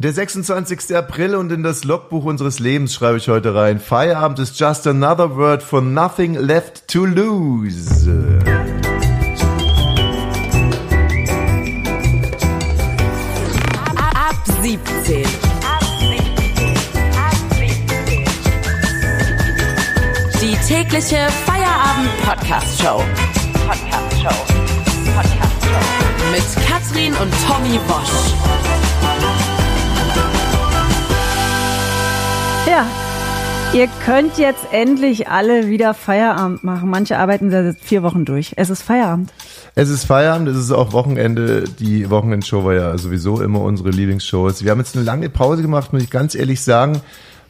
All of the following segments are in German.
Der 26. April und in das Logbuch unseres Lebens schreibe ich heute rein. Feierabend ist just another word for nothing left to lose. Ab 17. Die tägliche Feierabend-Podcast-Show. Mit Katrin und Tommy Bosch. Ja, ihr könnt jetzt endlich alle wieder Feierabend machen. Manche arbeiten seit 4 Wochen durch. Es ist Feierabend. Es ist Feierabend, es ist auch Wochenende. Die Wochenendshow war ja sowieso immer unsere Lieblingsshow. Wir haben jetzt eine lange Pause gemacht, muss ich ganz ehrlich sagen.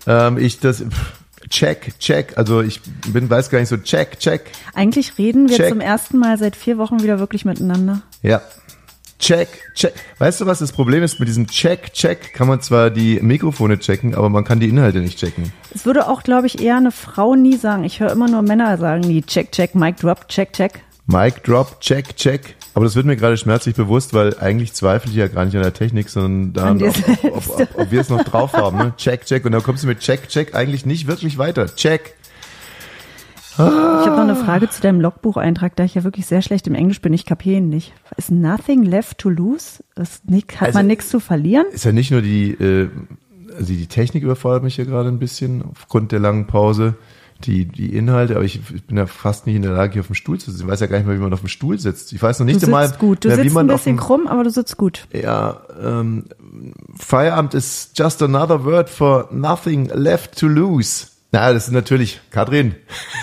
Check. Also ich weiß gar nicht so, check. Eigentlich reden wir zum ersten Mal seit 4 Wochen wieder wirklich miteinander. Ja. Check. Weißt du, was das Problem ist? Mit diesem Check kann man zwar die Mikrofone checken, aber man kann die Inhalte nicht checken. Es würde auch, glaube ich, eher eine Frau nie sagen. Ich höre immer nur Männer sagen, die check, Mic drop, check. Mic drop, check. Aber das wird mir gerade schmerzlich bewusst, weil eigentlich zweifle ich ja gar nicht an der Technik, sondern daran, ob wir es noch drauf haben. Ne? Check. Und dann kommst du mit check eigentlich nicht wirklich weiter. Check. Ich habe noch eine Frage zu deinem Logbucheintrag, da ich ja wirklich sehr schlecht im Englisch bin. Ich kapiere ihn nicht. Ist nothing left to lose? Hat man nichts zu verlieren? Ist ja nicht nur die Technik überfordert mich hier gerade ein bisschen aufgrund der langen Pause. Die Inhalte, aber ich bin ja fast nicht in der Lage, hier auf dem Stuhl zu sitzen. Ich weiß ja gar nicht mehr, wie man auf dem Stuhl sitzt. Ich weiß noch nicht einmal, gut. Du sitzt ein bisschen krumm, aber du sitzt gut. Ja, Feierabend ist just another word for nothing left to lose. Na, das ist natürlich Katrin.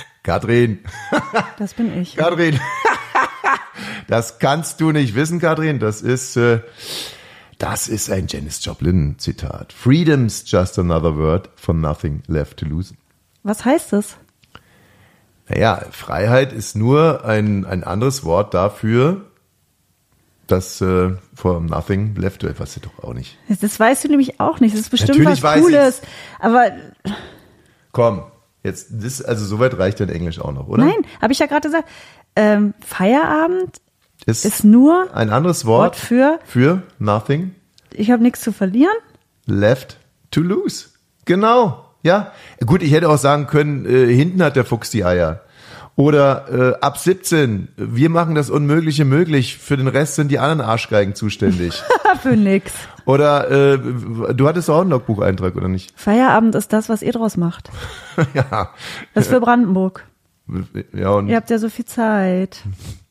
Das bin ich. Katrin. Das kannst du nicht wissen, Katrin. Das ist ein Janis Joplin Zitat. Freedom's just another word for nothing left to lose. Was heißt das? Naja, Freiheit ist nur ein anderes Wort dafür, dass for nothing left to, weißt du doch auch nicht. Das weißt du nämlich auch nicht. Das ist bestimmt natürlich was Cooles. Aber komm, jetzt also soweit reicht dein Englisch auch noch, oder? Nein, habe ich ja gerade gesagt. Feierabend ist nur ein anderes Wort für nothing. Ich habe nichts zu verlieren. Left to lose. Genau. Ja, gut, ich hätte auch sagen können, hinten hat der Fuchs die Eier. Oder ab 17, wir machen das Unmögliche möglich, für den Rest sind die anderen Arschgeigen zuständig. Für nix. Oder du hattest auch einen Logbucheintrag, oder nicht? Feierabend ist das, was ihr draus macht. Ja. Das ist für Brandenburg. Ja, und ihr habt ja so viel Zeit.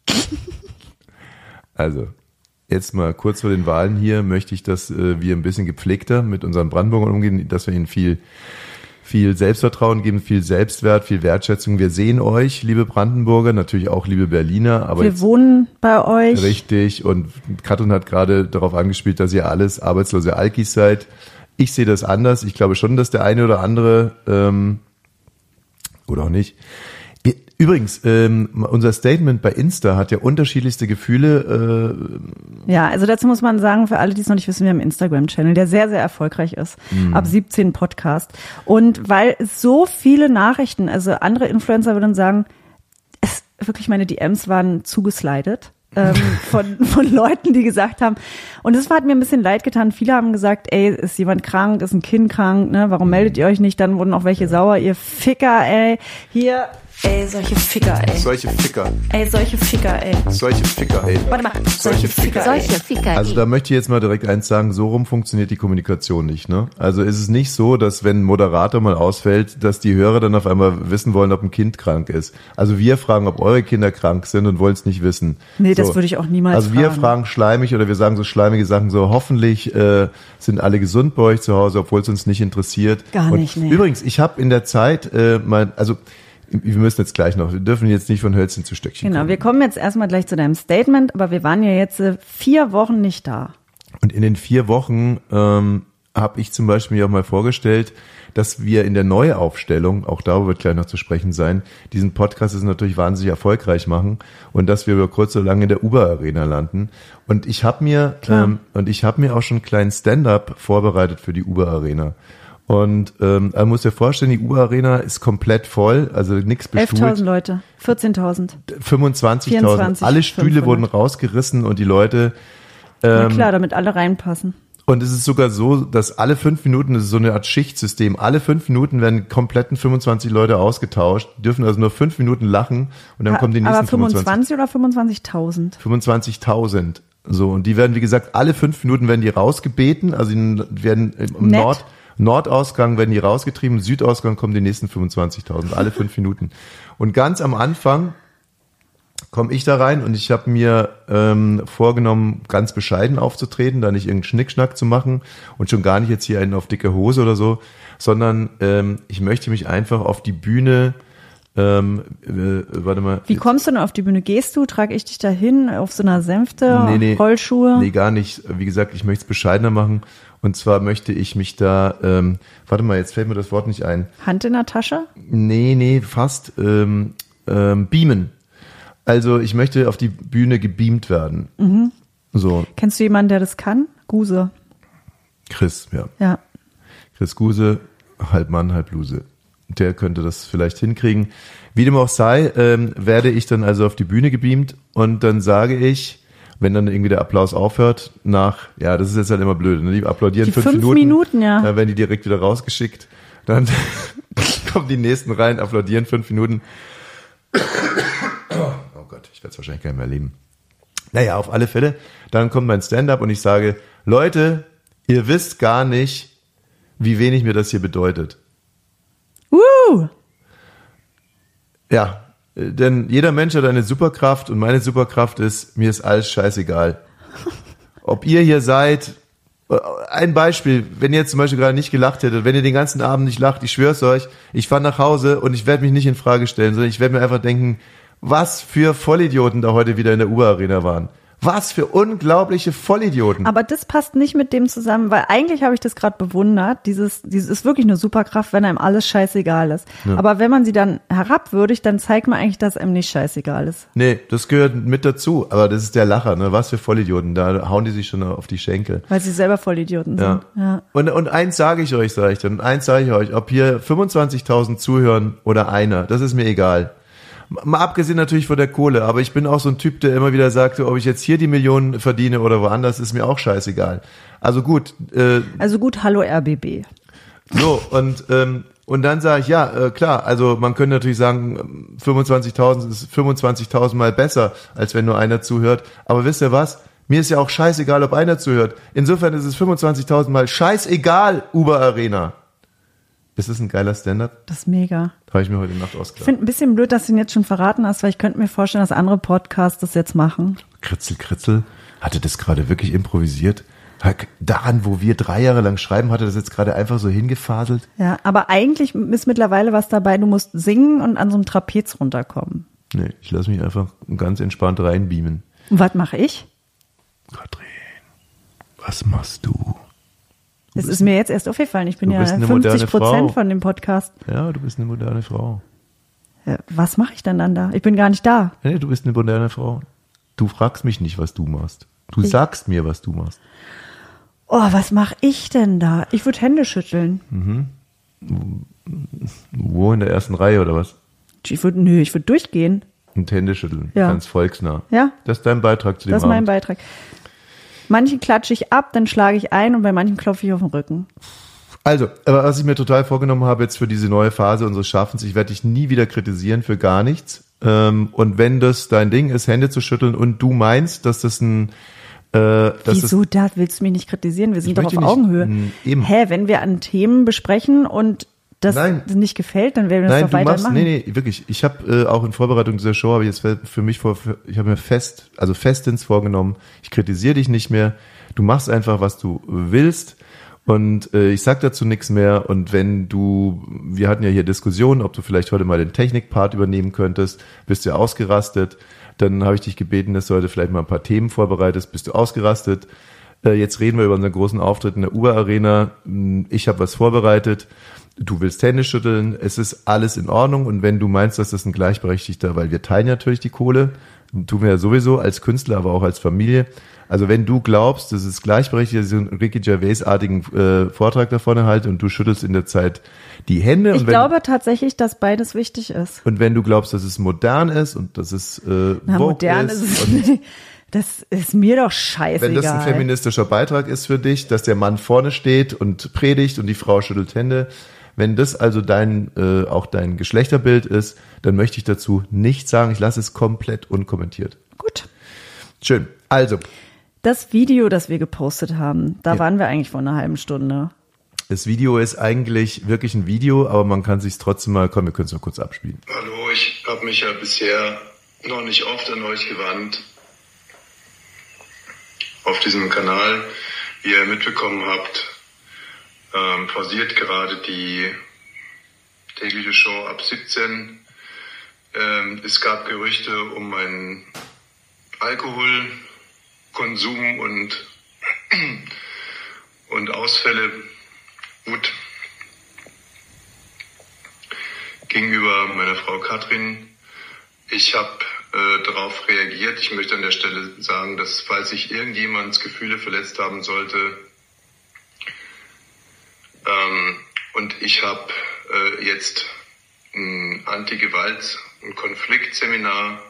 Also, jetzt mal kurz vor den Wahlen hier möchte ich, dass wir ein bisschen gepflegter mit unseren Brandenburgern umgehen, dass wir ihnen viel Selbstvertrauen geben, viel Selbstwert, viel Wertschätzung. Wir sehen euch, liebe Brandenburger, natürlich auch liebe Berliner. Aber wir wohnen bei euch. Richtig. Und Katrin hat gerade darauf angespielt, dass ihr alles arbeitslose Alkis seid. Ich sehe das anders. Ich glaube schon, dass der eine oder andere, oder auch nicht. Übrigens, unser Statement bei Insta hat ja unterschiedlichste Gefühle. Ja, also dazu muss man sagen, für alle, die es noch nicht wissen, wir haben einen Instagram-Channel, der sehr, sehr erfolgreich ist. Ab 17 Podcast. Und weil so viele Nachrichten, also andere Influencer würden sagen, wirklich meine DMs waren zugeslidet. Von Leuten, die gesagt haben, und das hat mir ein bisschen leid getan, viele haben gesagt, ey, ist jemand krank, ist ein Kind krank, ne, warum meldet ihr euch nicht? Dann wurden auch welche sauer, ihr Ficker, ey, hier, ey, solche Ficker, ey. Solche Ficker. Ey, solche Ficker, ey. Solche Ficker, ey. Warte mal, solche Ficker, ey. Solche Ficker. Also da möchte ich jetzt mal direkt eins sagen, so rum funktioniert die Kommunikation nicht, ne? Also ist es nicht so, dass wenn ein Moderator mal ausfällt, dass die Hörer dann auf einmal wissen wollen, ob ein Kind krank ist. Also wir fragen, ob eure Kinder krank sind und wollen es nicht wissen. Nee, so. Das würde ich auch niemals fragen. Also wir fragen schleimig oder wir sagen so schleimige Sachen so, hoffentlich sind alle gesund bei euch zu Hause, obwohl es uns nicht interessiert. Gar nicht, nee. Übrigens, ich habe in der Zeit wir müssen jetzt gleich noch, wir dürfen jetzt nicht von Hölzchen zu Stöckchen kommen. Wir kommen jetzt erstmal gleich zu deinem Statement, aber wir waren ja jetzt 4 Wochen nicht da. Und in den 4 Wochen habe ich zum Beispiel mir auch mal vorgestellt, dass wir in der Neuaufstellung, auch darüber wird gleich noch zu sprechen sein, diesen Podcast ist natürlich wahnsinnig erfolgreich machen und dass wir über kurz oder lang in der Uber-Arena landen. Und ich habe mir auch schon einen kleinen Stand-up vorbereitet für die Uber-Arena. Und man muss dir vorstellen, die Uber-Arena ist komplett voll, also nichts bestuhlt. 11.000 Leute, 14.000. 25.000. Alle Stühle 500. wurden rausgerissen und die Leute... Na klar, damit alle reinpassen. Und es ist sogar so, dass alle 5 Minuten, das ist so eine Art Schichtsystem, alle 5 Minuten werden kompletten 25 Leute ausgetauscht, dürfen also nur 5 Minuten lachen und dann kommen die nächsten aber 25 oder 25.000? 25.000. So, und die werden, wie gesagt, alle 5 Minuten werden die rausgebeten, also die werden im Nordausgang werden die rausgetrieben, im Südausgang kommen die nächsten 25.000, alle 5 Minuten. Und ganz am Anfang komme ich da rein und ich habe mir vorgenommen, ganz bescheiden aufzutreten, da nicht irgendeinen Schnickschnack zu machen und schon gar nicht jetzt hier einen auf dicke Hose oder so, sondern ich möchte mich einfach auf die Bühne, warte mal. Wie kommst du denn auf die Bühne? Gehst du, trage ich dich dahin auf so einer Sänfte, Rollschuhe? Nee, gar nicht. Wie gesagt, ich möchte es bescheidener machen und zwar möchte ich mich da, warte mal, jetzt fällt mir das Wort nicht ein. Hand in der Tasche? Nee, fast, beamen. Also ich möchte auf die Bühne gebeamt werden. Mhm. So. Kennst du jemanden, der das kann? Guse. Chris, ja. Ja. Chris Guse, halb Mann, halb Bluse. Der könnte das vielleicht hinkriegen. Wie dem auch sei, werde ich dann also auf die Bühne gebeamt und dann sage ich, wenn dann irgendwie der Applaus aufhört, das ist jetzt halt immer blöd, ne? Die applaudieren die 5 Minuten, ja. Dann werden die direkt wieder rausgeschickt. Dann kommen die nächsten rein, applaudieren 5 Minuten. Oh Gott, ich werde es wahrscheinlich gar nicht mehr erleben. Naja, auf alle Fälle, dann kommt mein Stand-up und ich sage, Leute, ihr wisst gar nicht, wie wenig mir das hier bedeutet. Ja, denn jeder Mensch hat eine Superkraft und meine Superkraft ist, mir ist alles scheißegal. Ob ihr hier seid, ein Beispiel, wenn ihr jetzt zum Beispiel gerade nicht gelacht hättet, wenn ihr den ganzen Abend nicht lacht, ich schwör's euch, ich fahre nach Hause und ich werde mich nicht in Frage stellen, sondern ich werde mir einfach denken, was für Vollidioten da heute wieder in der U-Arena waren. Was für unglaubliche Vollidioten. Aber das passt nicht mit dem zusammen, weil eigentlich habe ich das gerade bewundert. Dieses ist wirklich eine Superkraft, wenn einem alles scheißegal ist. Ja. Aber wenn man sie dann herabwürdigt, dann zeigt man eigentlich, dass einem nicht scheißegal ist. Nee, das gehört mit dazu. Aber das ist der Lacher, ne? Was für Vollidioten. Da hauen die sich schon auf die Schenkel. Weil sie selber Vollidioten sind. Ja. Und eins sage ich euch, ob hier 25.000 zuhören oder einer, das ist mir egal. Mal abgesehen natürlich von der Kohle, aber ich bin auch so ein Typ, der immer wieder sagte, ob ich jetzt hier die Millionen verdiene oder woanders, ist mir auch scheißegal. Also gut. Hallo RBB. So, und dann sage ich, klar, also man könnte natürlich sagen, 25.000 ist 25.000 Mal besser, als wenn nur einer zuhört. Aber wisst ihr was? Mir ist ja auch scheißegal, ob einer zuhört. Insofern ist es 25.000 Mal scheißegal, Uber Arena. Ist das ein geiler Stand-up? Das ist mega. Habe ich mir heute Nacht ausgedacht. Ich finde ein bisschen blöd, dass du ihn jetzt schon verraten hast, weil ich könnte mir vorstellen, dass andere Podcasts das jetzt machen. Kritzel. Hatte das gerade wirklich improvisiert? Daran, wo wir 3 Jahre lang schreiben, hatte das jetzt gerade einfach so hingefaselt? Ja, aber eigentlich ist mittlerweile was dabei, du musst singen und an so einem Trapez runterkommen. Nee, ich lasse mich einfach ganz entspannt reinbeamen. Und was mache ich? Katrin, was machst du? Das ist mir jetzt erst aufgefallen. Ich bin ja 50% von dem Podcast. Ja, du bist eine moderne Frau. Ja, was mache ich denn dann da? Ich bin gar nicht da. Nee, du bist eine moderne Frau. Du fragst mich nicht, was du machst. Du sagst mir, was du machst. Oh, was mache ich denn da? Ich würde Hände schütteln. Mhm. Wo, in der ersten Reihe oder was? Ich würde durchgehen. Und Hände schütteln. Ja. Ganz volksnah. Ja. Das ist dein Beitrag zu dem Abend. Das ist mein Beitrag. Manchen klatsche ich ab, dann schlage ich ein und bei manchen klopfe ich auf den Rücken. Also, aber was ich mir total vorgenommen habe jetzt für diese neue Phase unseres Schaffens, ich werde dich nie wieder kritisieren für gar nichts. Und wenn das dein Ding ist, Hände zu schütteln und du meinst, dass das ein... Wieso, da willst du mich nicht kritisieren? Wir sind doch auf Augenhöhe. Eben. Wenn wir an Themen besprechen und das nicht gefällt, dann werden wir das doch weitermachen. Nee, wirklich. Ich habe auch in Vorbereitung dieser Show, habe ich jetzt für mich ich habe mir festens vorgenommen, ich kritisiere dich nicht mehr. Du machst einfach, was du willst. Und ich sag dazu nichts mehr. Und wir hatten ja hier Diskussionen, ob du vielleicht heute mal den Technikpart übernehmen könntest, bist du ausgerastet. Dann habe ich dich gebeten, dass du heute vielleicht mal ein paar Themen vorbereitest, bist du ausgerastet. Jetzt reden wir über unseren großen Auftritt in der Uber Arena. Ich habe was vorbereitet. Du willst Hände schütteln. Es ist alles in Ordnung. Und wenn du meinst, dass das ein Gleichberechtigter, weil wir teilen natürlich die Kohle, tun wir ja sowieso als Künstler, aber auch als Familie. Also wenn du glaubst, dass es gleichberechtigt ist, einen Ricky Gervais-artigen Vortrag da vorne halte und du schüttelst in der Zeit die Hände. Ich glaube tatsächlich, dass beides wichtig ist. Und wenn du glaubst, dass es modern ist und dass es Vogue modern ist es nicht. Das ist mir doch scheißegal. Wenn das ein feministischer Beitrag ist für dich, dass der Mann vorne steht und predigt und die Frau schüttelt Hände, wenn das also auch dein Geschlechterbild ist, dann möchte ich dazu nichts sagen. Ich lasse es komplett unkommentiert. Gut. Schön. Also. Das Video, das wir gepostet haben, da waren wir eigentlich vor einer halben Stunde. Das Video ist eigentlich wirklich ein Video, aber man kann sich trotzdem mal, wir können es noch kurz abspielen. Hallo, ich habe mich ja bisher noch nicht oft an euch gewandt. Auf diesem Kanal, wie ihr mitbekommen habt, pausiert gerade die tägliche Show ab 17. Es gab Gerüchte um meinen Alkoholkonsum und Ausfälle. Gut. Gegenüber meiner Frau Katrin. Ich habe darauf reagiert. Ich möchte an der Stelle sagen, dass falls ich irgendjemands Gefühle verletzt haben sollte, und ich habe jetzt ein Anti-Gewalt- und Konfliktseminar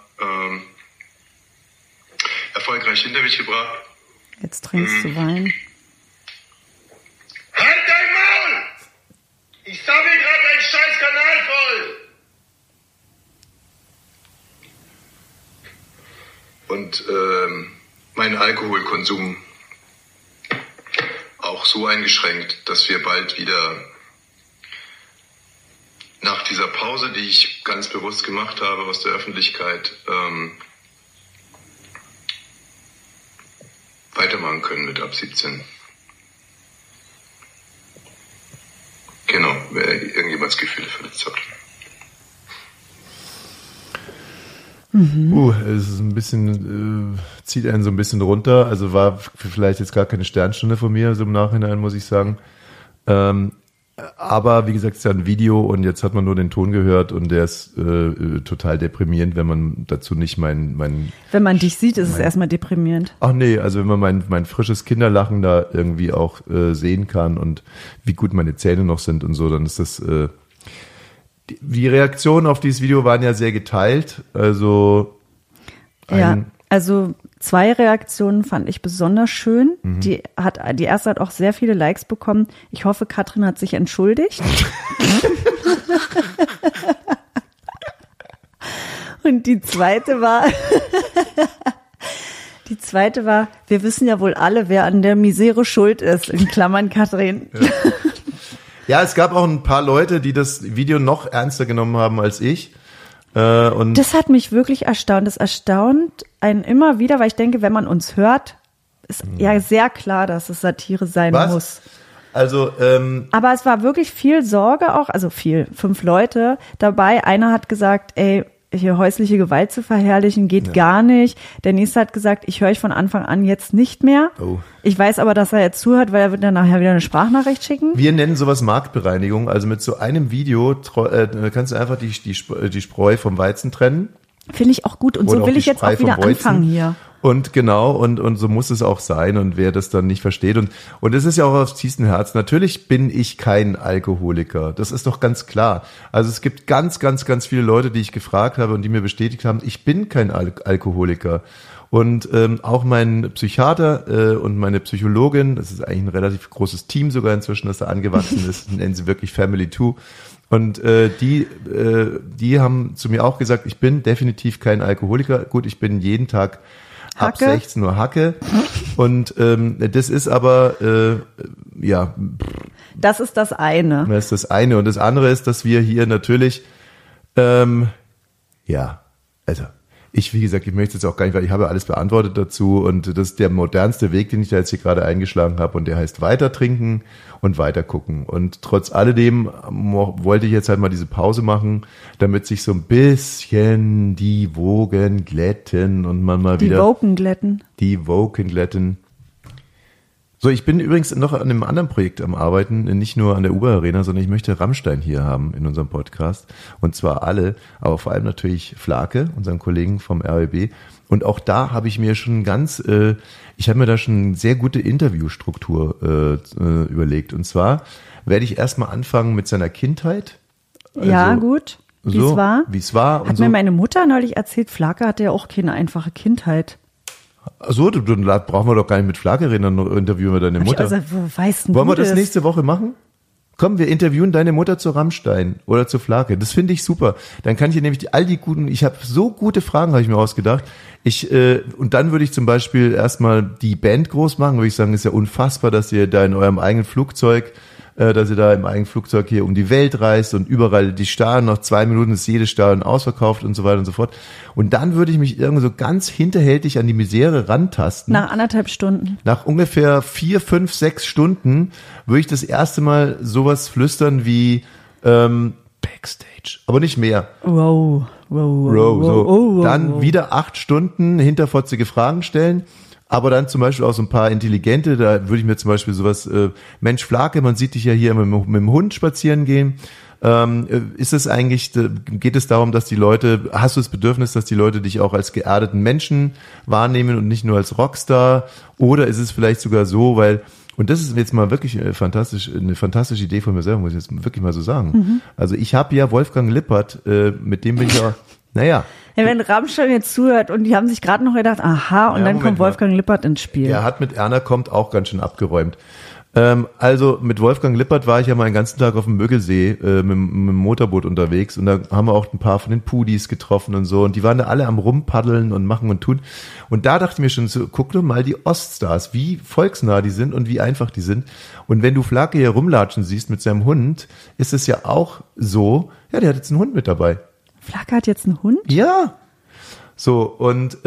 erfolgreich hinter mich gebracht. Jetzt trinkst du Wein. Halt dein Maul! Ich sammle gerade deinen scheiß Kanal voll! Und mein Alkoholkonsum auch so eingeschränkt, dass wir bald wieder nach dieser Pause, die ich ganz bewusst gemacht habe aus der Öffentlichkeit, weitermachen können mit ab 17. Genau, wer irgendjemals Gefühle verletzt hat. Es ist ein bisschen, zieht einen so ein bisschen runter. Also war vielleicht jetzt gar keine Sternstunde von mir, so im Nachhinein, muss ich sagen. Aber wie gesagt, es ist ja ein Video und jetzt hat man nur den Ton gehört und der ist total deprimierend, wenn man dazu nicht mein Wenn man dich sieht, ist es erstmal deprimierend. Ach nee, also wenn man mein frisches Kinderlachen da irgendwie auch sehen kann und wie gut meine Zähne noch sind und so, dann ist das die Reaktionen auf dieses Video waren ja sehr geteilt. Also also 2 Reaktionen fand ich besonders schön. Die erste hat auch sehr viele Likes bekommen. Ich hoffe, Katrin hat sich entschuldigt. Und die zweite war, wir wissen ja wohl alle, wer an der Misere schuld ist, in Klammern Katrin. Ja, es gab auch ein paar Leute, die das Video noch ernster genommen haben als ich. Und das hat mich wirklich erstaunt. Das erstaunt einen immer wieder, weil ich denke, wenn man uns hört, ist ja sehr klar, dass es Satire sein muss. Also, aber es war wirklich viel Sorge auch, also 5 Leute dabei. Einer hat gesagt, ey, hier häusliche Gewalt zu verherrlichen geht gar nicht. Der nächste hat gesagt, ich höre euch von Anfang an jetzt nicht mehr. Oh. Ich weiß aber, dass er jetzt zuhört, weil er wird dann nachher wieder eine Sprachnachricht schicken. Wir nennen sowas Marktbereinigung. Also mit so einem Video kannst du einfach die Spreu vom Weizen trennen. Finde ich auch gut. Und so will ich jetzt auch wieder anfangen hier. Und genau, und so muss es auch sein. Und wer das dann nicht versteht. Und es ist ja auch aufs tiefsten Herz. Natürlich bin ich kein Alkoholiker. Das ist doch ganz klar. Also es gibt ganz, ganz, ganz viele Leute, die ich gefragt habe und die mir bestätigt haben, ich bin kein Alkoholiker. Und auch mein Psychiater und meine Psychologin, das ist eigentlich ein relativ großes Team sogar inzwischen, das da angewachsen ist, nennen sie wirklich Family 2. Und die haben zu mir auch gesagt, ich bin definitiv kein Alkoholiker. Gut, ich bin jeden Tag ab 16 Uhr Hacke. Und das ist aber, Das ist das eine. Das ist das eine. Und das andere ist, dass wir hier natürlich, wie gesagt, ich möchte jetzt auch gar nicht, weil ich habe alles beantwortet dazu und das ist der modernste Weg, den ich da jetzt hier gerade eingeschlagen habe und der heißt weiter trinken und weiter gucken. Und trotz alledem wollte ich jetzt halt mal diese Pause machen, damit sich so ein bisschen die Wogen glätten und man mal wieder... Die Wogen glätten. So, ich bin übrigens noch an einem anderen Projekt am Arbeiten, nicht nur an der Uber Arena, sondern ich möchte Rammstein hier haben in unserem Podcast. Und zwar alle, aber vor allem natürlich Flake, unseren Kollegen vom RBB. Und auch da habe ich mir schon ich habe mir da schon eine sehr gute Interviewstruktur überlegt. Und zwar werde ich erstmal anfangen mit seiner Kindheit. Ja, gut. Wie es war. Wie es war. Hat mir meine Mutter neulich erzählt, Flake hatte ja auch keine einfache Kindheit. So, dann brauchen wir doch gar nicht mit Flake reden, dann interviewen wir deine Mutter. Also, wo weißt du Wollen wir das das? nächste Woche machen? Komm, wir interviewen deine Mutter zu Rammstein oder zu Flake. Das finde ich super. Dann kann ich dir nämlich ich habe so gute Fragen, habe ich mir ausgedacht. Und dann würde ich zum Beispiel erstmal die Band groß machen, würde ich sagen, ist ja unfassbar, dass ihr da in eurem eigenen Flugzeug, dass ihr da im eigenen Flugzeug hier um die Welt reist und überall die Stadien, noch 2 Minuten ist jedes Stadion ausverkauft und so weiter und so fort. Und dann würde ich mich irgendwie so ganz hinterhältig an die Misere rantasten. Nach 1,5 Stunden. Nach ungefähr 4, 5, 6 Stunden würde ich das erste Mal sowas flüstern wie Backstage, aber nicht mehr. Wow. So. Dann wieder 8 Stunden hinterfotzige Fragen stellen. Aber dann zum Beispiel auch so ein paar intelligente, da würde ich mir zum Beispiel sowas, Mensch Flake, man sieht dich ja hier mit dem Hund spazieren gehen. Ist es eigentlich, geht es darum, dass die Leute, hast du das Bedürfnis, dass die Leute dich auch als geerdeten Menschen wahrnehmen und nicht nur als Rockstar? Oder ist es vielleicht sogar so, und das ist jetzt mal wirklich eine fantastische Idee von mir selber, muss ich jetzt wirklich mal so sagen. Mhm. Also ich habe ja Wolfgang Lippert, mit dem bin ich ja, naja. Ja, wenn Rammstein jetzt zuhört und die haben sich gerade noch gedacht, aha, und dann kommt Wolfgang Lippert ins Spiel. Er hat mit Erna kommt auch ganz schön abgeräumt. Also mit Wolfgang Lippert war ich ja mal den ganzen Tag auf dem Mögelsee mit dem Motorboot unterwegs und da haben wir auch ein paar von den Pudis getroffen und so und die waren da alle am Rumpaddeln und machen und tun. Und da dachte ich mir schon, so, guck doch mal die Oststars, wie volksnah die sind und wie einfach die sind. Und wenn du Flake hier rumlatschen siehst mit seinem Hund, ist es ja auch so, ja, der hat jetzt einen Hund mit dabei. Flake hat jetzt einen Hund? Ja. So, und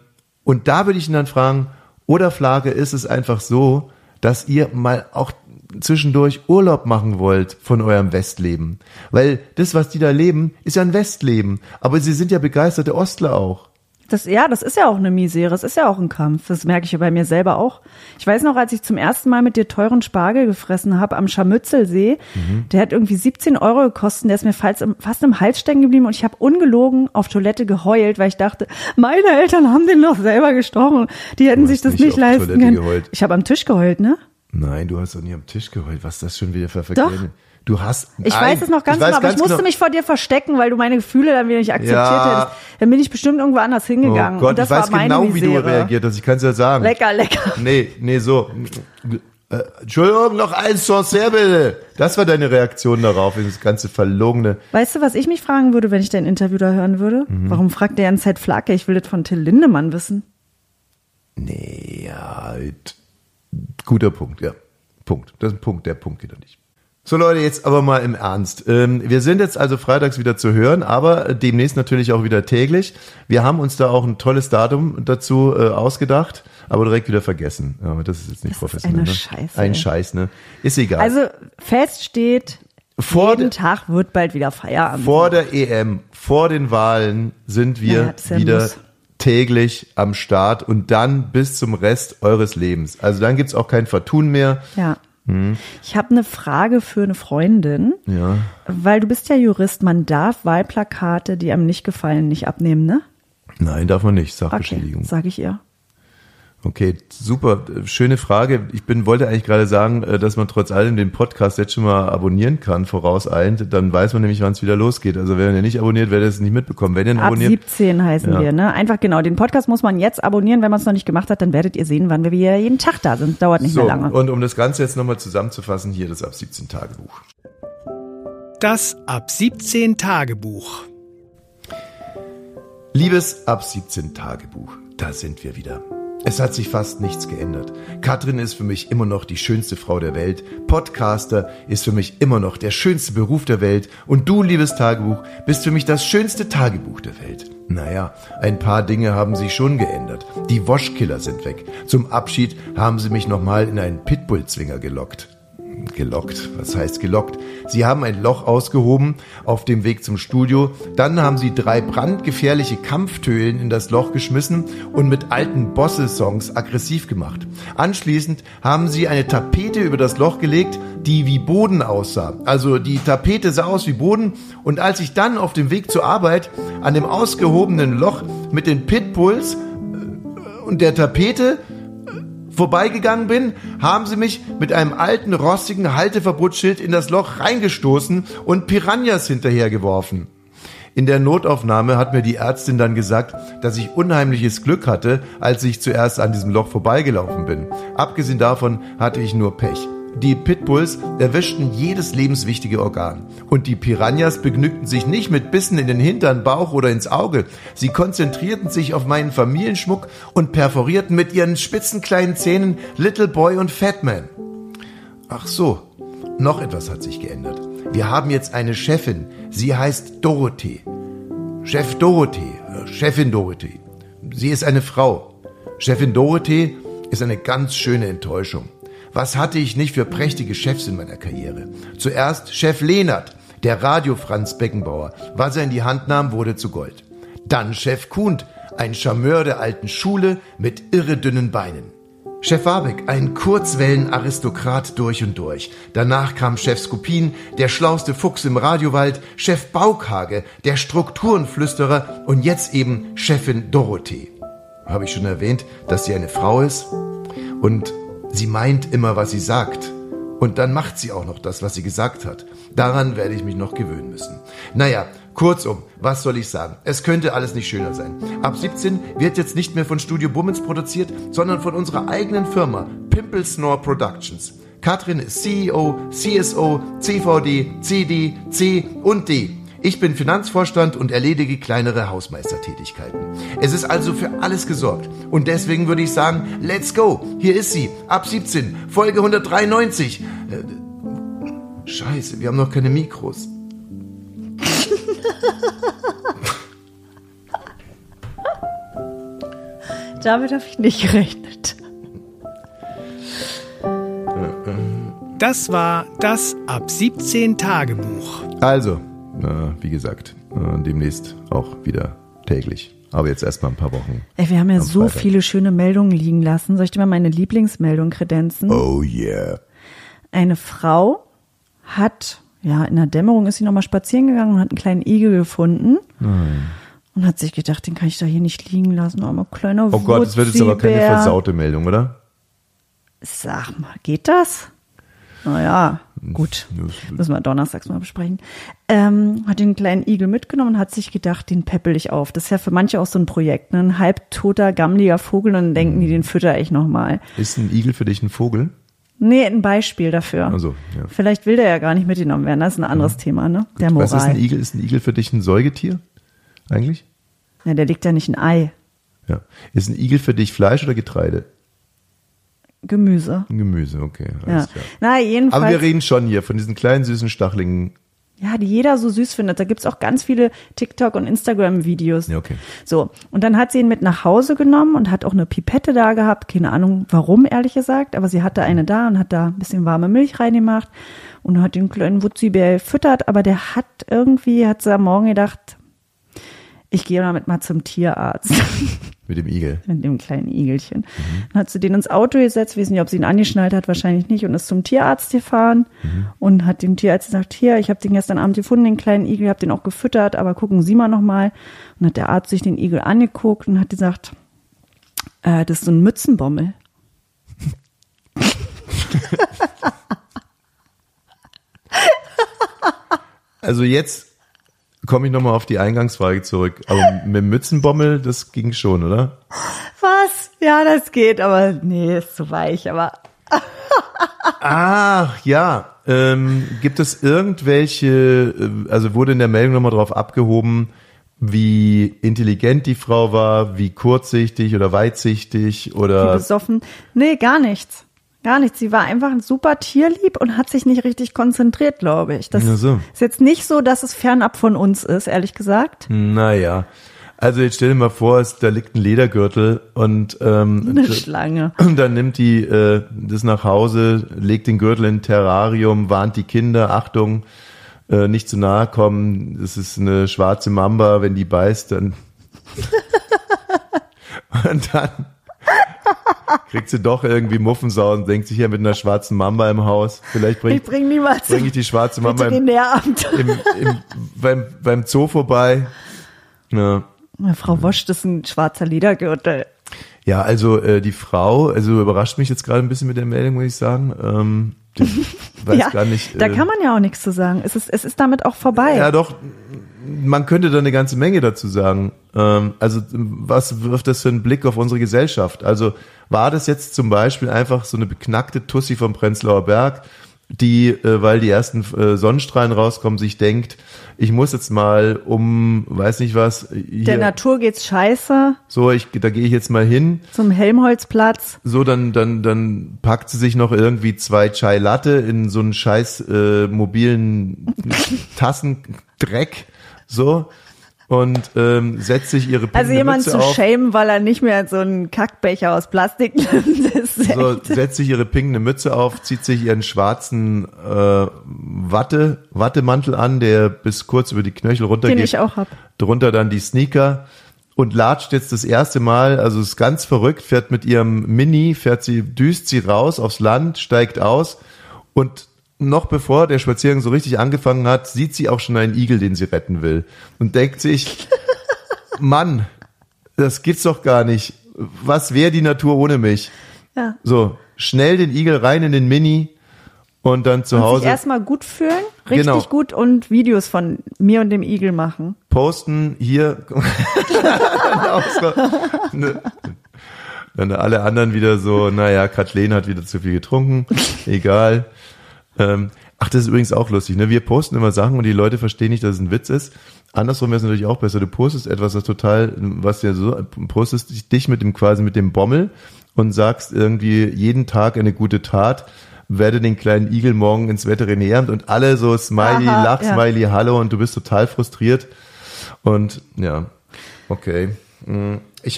da würde ich ihn dann fragen, oder Flake, ist es einfach so, dass ihr mal auch zwischendurch Urlaub machen wollt von eurem Westleben? Weil das, was die da leben, ist ja ein Westleben. Aber sie sind ja begeisterte Ostler auch. Das ist ja auch eine Misere, es ist ja auch ein Kampf. Das merke ich ja bei mir selber auch. Ich weiß noch, als ich zum ersten Mal mit dir teuren Spargel gefressen habe am Scharmützelsee, der hat irgendwie 17 € gekostet, der ist mir fast im Hals stecken geblieben und ich habe ungelogen auf Toilette geheult, weil ich dachte, meine Eltern haben den doch selber gestochen. Die hätten sich das nicht leisten können. Geheult. Ich habe am Tisch geheult, ne? Nein, du hast doch nie am Tisch geheult. Was ist das schon wieder für Verkehrung? Du hast. Ich weiß es noch ganz genau, aber ich musste mich vor dir verstecken, weil du meine Gefühle dann wieder nicht akzeptiert hättest. Dann bin ich bestimmt irgendwo anders hingegangen. Oh Gott, und das ich weiß war meine genau, Misere. wie du reagiert hast. Ich kann es ja sagen. Lecker. Nee, so. Entschuldigung, noch eins zur bitte. Das war deine Reaktion darauf, dieses ganze verlogene. Weißt du, was ich mich fragen würde, wenn ich dein Interview da hören würde? Warum fragt der ganze Zeit Flake? Ich will das von Till Lindemann wissen. Nee, ja, guter Punkt, ja. Punkt. Das ist ein Punkt, der Punkt geht doch nicht. So Leute, jetzt aber mal im Ernst. Wir sind jetzt also freitags wieder zu hören, aber demnächst natürlich auch wieder täglich. Wir haben uns da auch ein tolles Datum dazu ausgedacht, aber direkt wieder vergessen. Ja, das ist jetzt nicht professionell. Das ist eine Scheiße. Ein Scheiß, ne? Ist egal. Also fest steht, jeden Tag wird bald wieder Feierabend. Vor der EM, vor den Wahlen sind wir wieder täglich am Start und dann bis zum Rest eures Lebens. Also dann gibt's auch kein Vertun mehr. Ja. Ich habe eine Frage für eine Freundin, weil du bist ja Jurist, man darf Wahlplakate, die einem nicht gefallen, nicht abnehmen, ne? Nein, darf man nicht, Sachbeschädigung. Okay, sag ich ihr. Okay, super, schöne Frage. Wollte eigentlich gerade sagen, dass man trotz allem den Podcast jetzt schon mal abonnieren kann, vorauseilend. Dann weiß man nämlich, wann es wieder losgeht. Also wenn ihr nicht abonniert, werdet ihr es nicht mitbekommen. Wenn ihr Ab abonniert, 17 heißen wir, ne? Einfach genau, den Podcast muss man jetzt abonnieren. Wenn man es noch nicht gemacht hat, dann werdet ihr sehen, wann wir wieder jeden Tag da sind. Dauert nicht mehr lange. Und um das Ganze jetzt nochmal zusammenzufassen, hier das Ab 17 Tagebuch. Das Ab 17 Tagebuch. Liebes Ab 17 Tagebuch, da sind wir wieder. Es hat sich fast nichts geändert. Katrin ist für mich immer noch die schönste Frau der Welt. Podcaster ist für mich immer noch der schönste Beruf der Welt. Und du, liebes Tagebuch, bist für mich das schönste Tagebuch der Welt. Naja, ein paar Dinge haben sich schon geändert. Die Waschkiller sind weg. Zum Abschied haben sie mich nochmal in einen Pitbull-Zwinger gelockt. Was heißt gelockt? Sie haben ein Loch ausgehoben auf dem Weg zum Studio, dann haben sie 3 brandgefährliche Kampftölen in das Loch geschmissen und mit alten Bosse-Songs aggressiv gemacht. Anschließend haben sie eine Tapete über das Loch gelegt, die wie Boden aussah. Also die Tapete sah aus wie Boden und als ich dann auf dem Weg zur Arbeit an dem ausgehobenen Loch mit den Pitbulls und der Tapete vorbeigegangen bin, haben sie mich mit einem alten, rostigen Halteverbotsschild in das Loch reingestoßen und Piranhas hinterhergeworfen. In der Notaufnahme hat mir die Ärztin dann gesagt, dass ich unheimliches Glück hatte, als ich zuerst an diesem Loch vorbeigelaufen bin. Abgesehen davon hatte ich nur Pech. Die Pitbulls erwischten jedes lebenswichtige Organ. Und die Piranhas begnügten sich nicht mit Bissen in den Hintern, Bauch oder ins Auge. Sie konzentrierten sich auf meinen Familienschmuck und perforierten mit ihren spitzen kleinen Zähnen Little Boy und Fat Man. Ach so, noch etwas hat sich geändert. Wir haben jetzt eine Chefin. Sie heißt Dorothee. Chefin Dorothee. Sie ist eine Frau. Chefin Dorothee ist eine ganz schöne Enttäuschung. Was hatte ich nicht für prächtige Chefs in meiner Karriere? Zuerst Chef Lehnert, der Radio-Franz Beckenbauer. Was er in die Hand nahm, wurde zu Gold. Dann Chef Kuhnt, ein Charmeur der alten Schule mit irre dünnen Beinen. Chef Warbeck, ein Kurzwellen-Aristokrat durch und durch. Danach kam Chef Skupin, der schlauste Fuchs im Radiowald, Chef Baukhage, der Strukturenflüsterer und jetzt eben Chefin Dorothee. Habe ich schon erwähnt, dass sie eine Frau ist? Und sie meint immer, was sie sagt. Und dann macht sie auch noch das, was sie gesagt hat. Daran werde ich mich noch gewöhnen müssen. Naja, kurzum, was soll ich sagen? Es könnte alles nicht schöner sein. Ab 17 wird jetzt nicht mehr von Studio Bummens produziert, sondern von unserer eigenen Firma, Pimple Snore Productions. Katrin ist CEO, CSO, CVD, CD, C und D. Ich bin Finanzvorstand und erledige kleinere Hausmeistertätigkeiten. Es ist also für alles gesorgt. Und deswegen würde ich sagen, let's go. Hier ist sie, ab 17, Folge 193. Scheiße, wir haben noch keine Mikros. Damit habe ich nicht gerechnet. Das war das Ab 17 Tagebuch. Also, wie gesagt, demnächst auch wieder täglich. Aber jetzt erstmal ein paar Wochen. Ey, wir haben ja so Freitag. viele schöne Meldungen liegen lassen. Soll ich dir mal meine Lieblingsmeldung kredenzen? Oh yeah. Eine Frau hat, ja, in der Dämmerung ist sie nochmal spazieren gegangen und hat einen kleinen Igel gefunden. Und hat sich gedacht, den kann ich da hier nicht liegen lassen. Armer kleiner Oh Gott, das wird jetzt aber keine Wutzibär. versaute Meldung, oder? Sag mal, geht das? Naja, gut. Müssen wir donnerstags mal besprechen. Hat den kleinen Igel mitgenommen und hat sich gedacht, den peppel ich auf. Das ist ja für manche auch so ein Projekt, ne? Ein halbtoter, gammeliger Vogel und dann denken die, den fütter ich nochmal. Ist ein Igel für dich ein Vogel? Nee, ein Beispiel dafür. Also, ja. Vielleicht will der ja gar nicht mitgenommen werden. Das ist ein anderes Thema, ne? Der Moral. Was ist ein Igel? Ist ein Igel für dich ein Säugetier? Eigentlich? Ja, der legt ja nicht ein Ei. Ja. Ist ein Igel für dich Fleisch oder Getreide? Gemüse. Ein Gemüse, okay. Ja. Alles klar. Na, jedenfalls. Aber wir reden schon hier von diesen kleinen, süßen, stacheligen. Ja, die jeder so süß findet. Da gibt's auch ganz viele TikTok- und Instagram-Videos. Ja, okay. So, und dann hat sie ihn mit nach Hause genommen und hat auch eine Pipette da gehabt. Keine Ahnung, warum, ehrlich gesagt. Aber sie hatte eine da und hat da ein bisschen warme Milch reingemacht und hat den kleinen Wutzibär gefüttert. Aber der hat sie am Morgen gedacht, ich gehe damit mal zum Tierarzt. Mit dem Igel. Mit dem kleinen Igelchen. Dann hat sie den ins Auto gesetzt, weiß nicht, ob sie ihn angeschnallt hat, wahrscheinlich nicht, und ist zum Tierarzt gefahren und hat dem Tierarzt gesagt, hier, ich habe den gestern Abend gefunden, den kleinen Igel, habe den auch gefüttert, aber gucken Sie mal nochmal. Und hat der Arzt sich den Igel angeguckt und hat gesagt, das ist so ein Mützenbommel. Also jetzt komme ich nochmal auf die Eingangsfrage zurück. Aber mit dem Mützenbommel, das ging schon, oder? Was? Ja, das geht, aber nee, ist zu weich, aber Ach, ja. Gibt es irgendwelche, also wurde in der Meldung nochmal drauf abgehoben, wie intelligent die Frau war, wie kurzsichtig oder weitsichtig wie oder... besoffen. Nee, gar nichts. Gar nichts. Sie war einfach ein super tierlieb und hat sich nicht richtig konzentriert, glaube ich. Das Ja, so. ist jetzt nicht so, dass es fernab von uns ist, ehrlich gesagt. Naja, also jetzt stell dir mal vor, da liegt ein Ledergürtel und Eine Schlange. und dann nimmt die das nach Hause, legt den Gürtel in ein Terrarium, warnt die Kinder, Achtung, nicht zu nahe kommen, das ist eine schwarze Mamba, wenn die beißt, dann und dann kriegt sie doch irgendwie Muffensau und denkt sich, ja, mit einer schwarzen Mamba im Haus, vielleicht Ich bring niemals bring ich die schwarze Mamba Veterinäramt. beim Zoo vorbei. Ja. Frau Wosch, das ist ein schwarzer Ledergürtel. Ja, also die Frau, also überrascht mich jetzt gerade ein bisschen mit der Meldung, muss ich sagen. weiß Ja, gar nicht. da kann man ja auch nichts zu sagen. Es ist damit auch vorbei. Ja, doch. Man könnte da eine ganze Menge dazu sagen. Also was wirft das für einen Blick auf unsere Gesellschaft? Also war das jetzt zum Beispiel einfach so eine beknackte Tussi vom Prenzlauer Berg, die, weil die ersten Sonnenstrahlen rauskommen, sich denkt, ich muss jetzt mal weiß nicht was. Hier, Der Natur geht's scheiße. So, da gehe ich jetzt mal hin. Zum Helmholtzplatz. So, dann packt sie sich noch irgendwie 2 Chai Latte in so einen scheiß mobilen Tassendreck. So. Und setzt sich ihre Also pinkende jemand Mütze zu auf. schämen, weil er nicht mehr so einen Kackbecher aus Plastik nimmt, ist So, setzt sich ihre pinkende Mütze auf, zieht sich ihren schwarzen Wattemantel an, der bis kurz über die Knöchel runtergeht. den ich auch hab. Drunter dann die Sneaker und latscht jetzt das erste Mal, also ist ganz verrückt, fährt mit ihrem Mini, düst sie raus aufs Land, steigt aus und noch bevor der Spaziergang so richtig angefangen hat, sieht sie auch schon einen Igel, den sie retten will. Und denkt sich, Mann, das gibt's doch gar nicht. Was wäre die Natur ohne mich? Ja. So, schnell den Igel rein in den Mini und dann zu Und Hause sich erstmal gut fühlen, richtig Genau. gut und Videos von mir und dem Igel machen. posten, hier. Dann alle anderen wieder so, naja, Kathleen hat wieder zu viel getrunken, egal. Ach, das ist übrigens auch lustig, ne? Wir posten immer Sachen und die Leute verstehen nicht, dass es ein Witz ist. Andersrum wäre es natürlich auch besser. Du postest etwas, postest dich mit dem Bommel und sagst irgendwie jeden Tag eine gute Tat, werde den kleinen Igel morgen ins Veterinäramt und alle so Smiley, Aha, Lach, ja. Smiley, Hallo und du bist total frustriert. Und ja, okay. Ich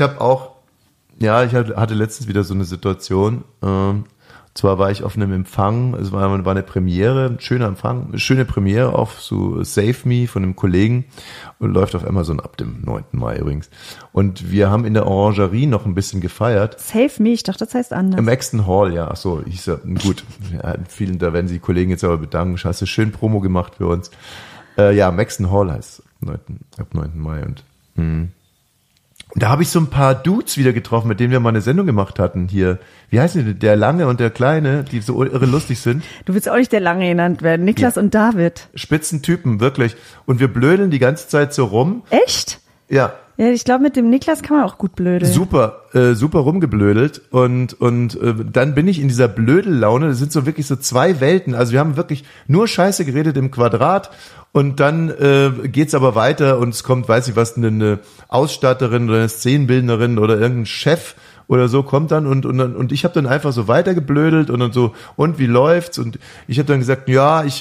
hatte letztens wieder so eine Situation. Zwar war ich auf einem Empfang, es war eine Premiere, ein schöner Empfang, eine schöne Premiere auf so Save Me von einem Kollegen und läuft auf Amazon ab dem 9. Mai übrigens. Und wir haben in der Orangerie noch ein bisschen gefeiert. Save me, ich dachte, das heißt anders. Im Maxton Hall, ja, ach so, hieß er, gut. Ja, vielen, da werden sich die Kollegen jetzt aber bedanken. Hast du schön Promo gemacht für uns. Ja, Maxton Hall heißt ab 9. Mai und da habe ich so ein paar Dudes wieder getroffen, mit denen wir mal eine Sendung gemacht hatten hier. Wie heißen die? Der Lange und der Kleine, die so irre lustig sind. Du willst auch nicht der Lange genannt werden. Niklas und David. Spitzentypen, wirklich. Und wir blödeln die ganze Zeit so rum. Echt? Ja, Ja, ich glaube, mit dem Niklas kann man auch gut blödeln. super rumgeblödelt. Und dann bin ich in dieser Blödellaune. Das sind so wirklich so 2 Welten. Also wir haben wirklich nur Scheiße geredet im Quadrat. Und dann geht's aber weiter und es kommt, weiß ich was, eine Ausstatterin oder eine Szenenbildnerin oder irgendein Chef oder so kommt dann und ich habe dann einfach so weitergeblödelt und dann so, und wie läuft's? Und ich habe dann gesagt, ja, ich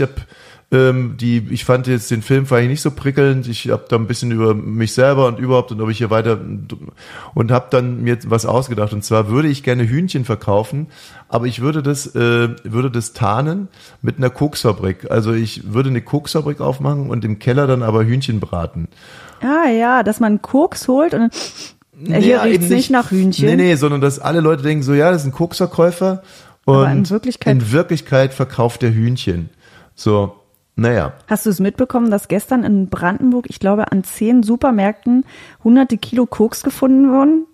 fand jetzt den Film vielleicht nicht so prickelnd, ich habe da ein bisschen über mich selber und überhaupt und ob ich hier weiter und habe dann mir was ausgedacht und zwar würde ich gerne Hühnchen verkaufen, aber ich würde das tarnen mit einer Koksfabrik. Also ich würde eine Koksfabrik aufmachen und im Keller dann aber Hühnchen braten. Ah ja, dass man Koks holt und hier riecht's nicht nach Hühnchen. Nee, sondern dass alle Leute denken so, ja, das ist ein Koksverkäufer und Aber in Wirklichkeit verkauft der Hühnchen. So, naja. Hast du es mitbekommen, dass gestern in Brandenburg, ich glaube, an 10 Supermärkten hunderte Kilo Koks gefunden wurden?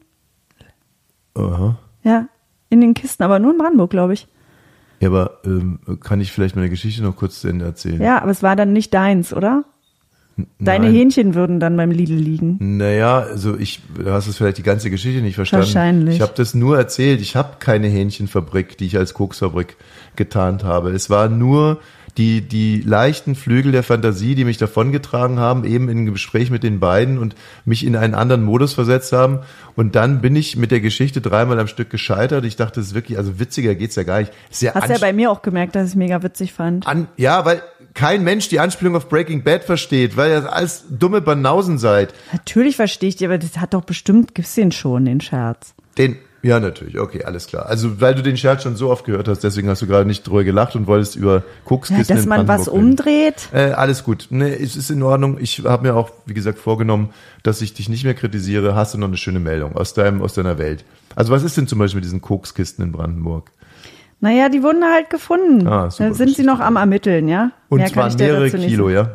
Aha. Ja, in den Kisten, aber nur in Brandenburg, glaube ich. Ja, aber kann ich vielleicht meine Geschichte noch kurz zu Ende erzählen? Ja, aber es war dann nicht deins, oder? Deine Nein. Hähnchen würden dann beim Lidl liegen. Naja, also du hast es vielleicht die ganze Geschichte nicht verstanden. Wahrscheinlich. Ich habe das nur erzählt. Ich habe keine Hähnchenfabrik, die ich als Koksfabrik getarnt habe. Es war nur die leichten Flügel der Fantasie, die mich davongetragen haben, eben in einem Gespräch mit den beiden und mich in einen anderen Modus versetzt haben. Und dann bin ich mit der Geschichte 3-mal am Stück gescheitert. Ich dachte, das ist wirklich, also witziger geht's ja gar nicht. Sehr Hast ja bei mir auch gemerkt, dass ich es mega witzig fand. ja, weil kein Mensch die Anspielung auf Breaking Bad versteht, weil ihr alles dumme Banausen seid. Natürlich verstehe ich die, aber das hat doch bestimmt, gibt's den schon, den Scherz. Ja, natürlich, okay, alles klar. Also, weil du den Scherz schon so oft gehört hast, deswegen hast du gerade nicht drüber gelacht und wolltest über Kokskisten Dass in man was Brandenburg reden. umdreht. Alles gut. Nee, es ist in Ordnung. Ich habe mir auch, wie gesagt, vorgenommen, dass ich dich nicht mehr kritisiere. Hast du noch eine schöne Meldung aus deiner Welt? Also, was ist denn zum Beispiel mit diesen Kokskisten in Brandenburg? Naja, die wurden halt gefunden. Ah, super. Da sind sie noch am Ermitteln, ja? Und Mehr zwar kann ich dir mehrere dazu nicht Kilo, sagen. ja?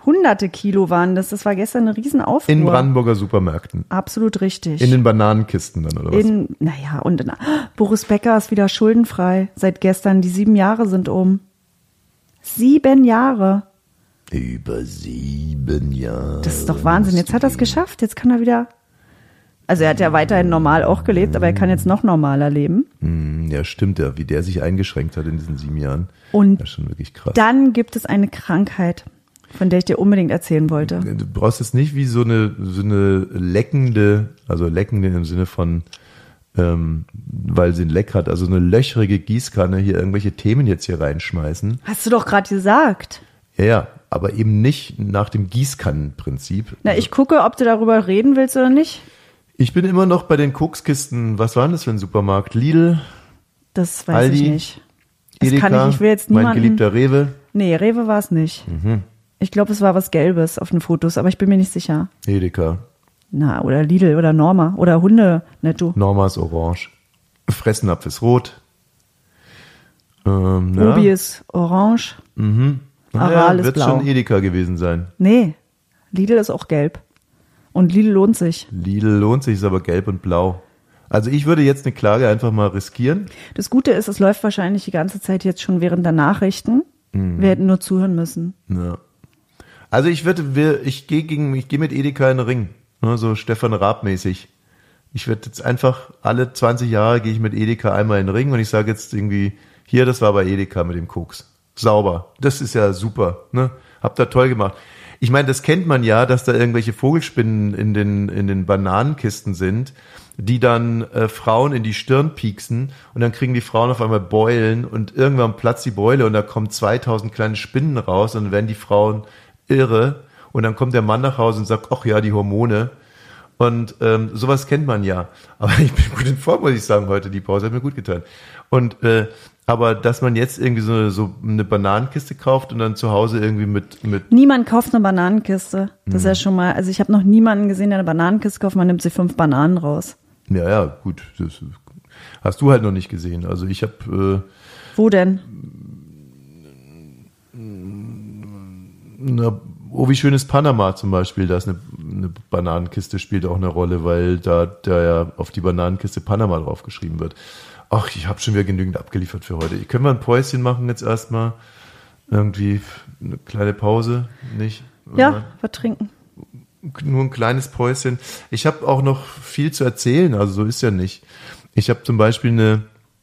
Hunderte Kilo waren das. Das war gestern eine Riesenaufruhr. In Brandenburger Supermärkten. Absolut richtig. In den Bananenkisten dann, oder was? Boris Becker ist wieder schuldenfrei. Seit gestern, die 7 Jahre sind um. 7 Jahre. Über 7 Jahre. Das ist doch Wahnsinn. Jetzt hat er es geschafft. Jetzt kann er wieder... Also er hat ja weiterhin normal auch gelebt, aber er kann jetzt noch normaler leben. Ja, stimmt ja. Wie der sich eingeschränkt hat in diesen 7 Jahren. Und das ist schon wirklich krass. Dann gibt es eine Krankheit, von der ich dir unbedingt erzählen wollte. Du brauchst jetzt nicht wie so eine leckende, also leckende im Sinne von, weil sie ein Leck hat, also eine löchrige Gießkanne hier irgendwelche Themen jetzt hier reinschmeißen. Hast du doch gerade gesagt. Ja, aber eben nicht nach dem Gießkannenprinzip. Na, ich gucke, ob du darüber reden willst oder nicht. Ich bin immer noch bei den Kokskisten. Was war denn das für ein Supermarkt? Lidl? Das weiß Aldi, ich nicht. Das Edeka, kann ich will jetzt niemanden... mein geliebter Rewe. Nee, Rewe war es nicht. Ich glaube, es war was Gelbes auf den Fotos, aber ich bin mir nicht sicher. Edeka. Na, oder Lidl oder Norma oder Hunde-Netto. Norma ist orange. Fressnapf ist rot. Obi ist orange. Aral ist wird blau. schon Edeka gewesen sein. Nee, Lidl ist auch gelb. Und Lidl lohnt sich. Lidl lohnt sich, ist aber gelb und blau. Also ich würde jetzt eine Klage einfach mal riskieren. Das Gute ist, es läuft wahrscheinlich die ganze Zeit jetzt schon während der Nachrichten. Wir hätten nur zuhören müssen. Ja. Also ich gehe mit Edeka in den Ring. Ne, so Stefan Raab-mäßig. Ich werde jetzt einfach alle 20 Jahre gehe ich mit Edeka einmal in den Ring und ich sage jetzt irgendwie, hier, das war bei Edeka mit dem Koks. Sauber. Das ist ja super. Ne? Habt ihr toll gemacht. Ich meine, das kennt man ja, dass da irgendwelche Vogelspinnen in den Bananenkisten sind, die dann Frauen in die Stirn pieksen und dann kriegen die Frauen auf einmal Beulen und irgendwann platzt die Beule und da kommen 2000 kleine Spinnen raus und dann werden die Frauen irre und dann kommt der Mann nach Hause und sagt, ach ja, die Hormone. Und sowas kennt man ja. Aber ich bin gut in Form, muss ich sagen, heute. Die Pause hat mir gut getan. Und aber dass man jetzt irgendwie so eine Bananenkiste kauft und dann zu Hause irgendwie mit Niemand kauft eine Bananenkiste. Das ist ja schon mal, also ich habe noch niemanden gesehen, der eine Bananenkiste kauft, man nimmt sich 5 Bananen raus. Ja, gut. Das hast du halt noch nicht gesehen. Also ich habe Wo denn? Wie schön ist Panama zum Beispiel, da ist eine Bananenkiste, spielt auch eine Rolle, weil da ja auf die Bananenkiste Panama drauf geschrieben wird. Ach, ich habe schon wieder genügend abgeliefert für heute. Können wir ein Päuschen machen jetzt erstmal? Irgendwie eine kleine Pause, nicht? Ja, was trinken. Nur ein kleines Päuschen. Ich habe auch noch viel zu erzählen, also so ist ja nicht. Ich habe zum Beispiel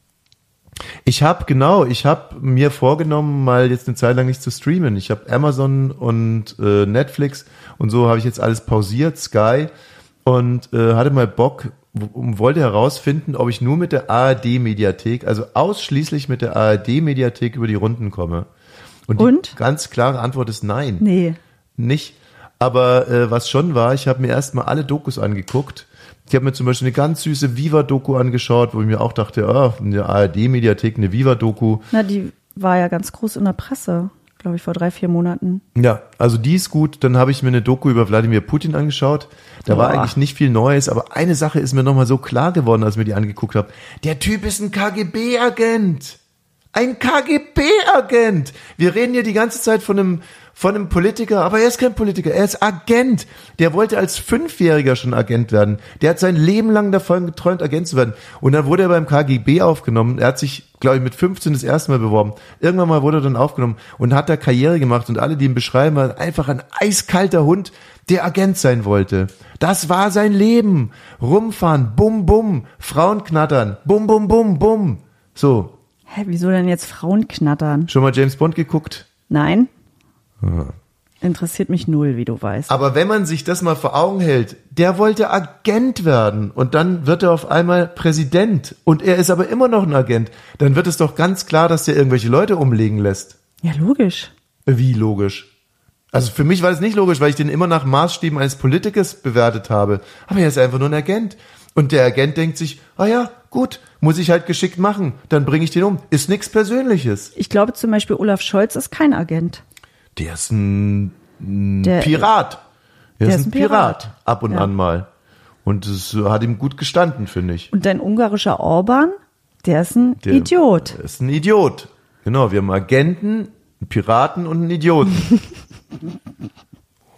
ich habe mir vorgenommen, mal jetzt eine Zeit lang nicht zu streamen. Ich habe Amazon und Netflix und so habe ich jetzt alles pausiert, Sky, und hatte mal Bock und wollte herausfinden, ob ich nur mit der ARD-Mediathek, also ausschließlich mit der ARD-Mediathek über die Runden komme. Und die ganz klare Antwort ist nein. Nee. Nicht. Aber was schon war, ich habe mir erstmal alle Dokus angeguckt. Ich habe mir zum Beispiel eine ganz süße Viva-Doku angeschaut, wo ich mir auch dachte, in der ARD-Mediathek eine Viva-Doku. Na, die war ja ganz groß in der Presse, glaube ich, vor 3-4 Monaten. Ja, also die ist gut. Dann habe ich mir eine Doku über Wladimir Putin angeschaut. Da war eigentlich nicht viel Neues, aber eine Sache ist mir nochmal so klar geworden, als ich mir die angeguckt habe. Der Typ ist ein KGB-Agent. Ein KGB-Agent. Wir reden hier die ganze Zeit von einem Politiker, aber er ist kein Politiker, er ist Agent. Der wollte als 5-Jähriger schon Agent werden. Der hat sein Leben lang davon geträumt, Agent zu werden. Und dann wurde er beim KGB aufgenommen. Er hat sich, glaube ich, mit 15 das erste Mal beworben. Irgendwann mal wurde er dann aufgenommen und hat da Karriere gemacht. Und alle, die ihn beschreiben, waren einfach ein eiskalter Hund, der Agent sein wollte. Das war sein Leben. Rumfahren, bum, bum, Frauen knattern, bum, bum, bum, bum. So. Hä, wieso denn jetzt Frauen knattern? Schon mal James Bond geguckt? Nein. Interessiert mich null, wie du weißt. Aber wenn man sich das mal vor Augen hält, der wollte Agent werden und dann wird er auf einmal Präsident und er ist aber immer noch ein Agent, dann wird es doch ganz klar, dass der irgendwelche Leute umlegen lässt. Ja, logisch. Wie logisch? Also für mich war das nicht logisch, weil ich den immer nach Maßstäben eines Politikers bewertet habe. Aber er ist einfach nur ein Agent. Und der Agent denkt sich, ja, gut, muss ich halt geschickt machen, dann bringe ich den um. Ist nichts Persönliches. Ich glaube zum Beispiel, Olaf Scholz ist kein Agent. Der ist ein Pirat. Der ist ein Pirat. Ab und an mal. Und es hat ihm gut gestanden, finde ich. Und dein ungarischer Orban, der ist ein Idiot. Der ist ein Idiot. Genau, wir haben Agenten, einen Piraten und einen Idioten.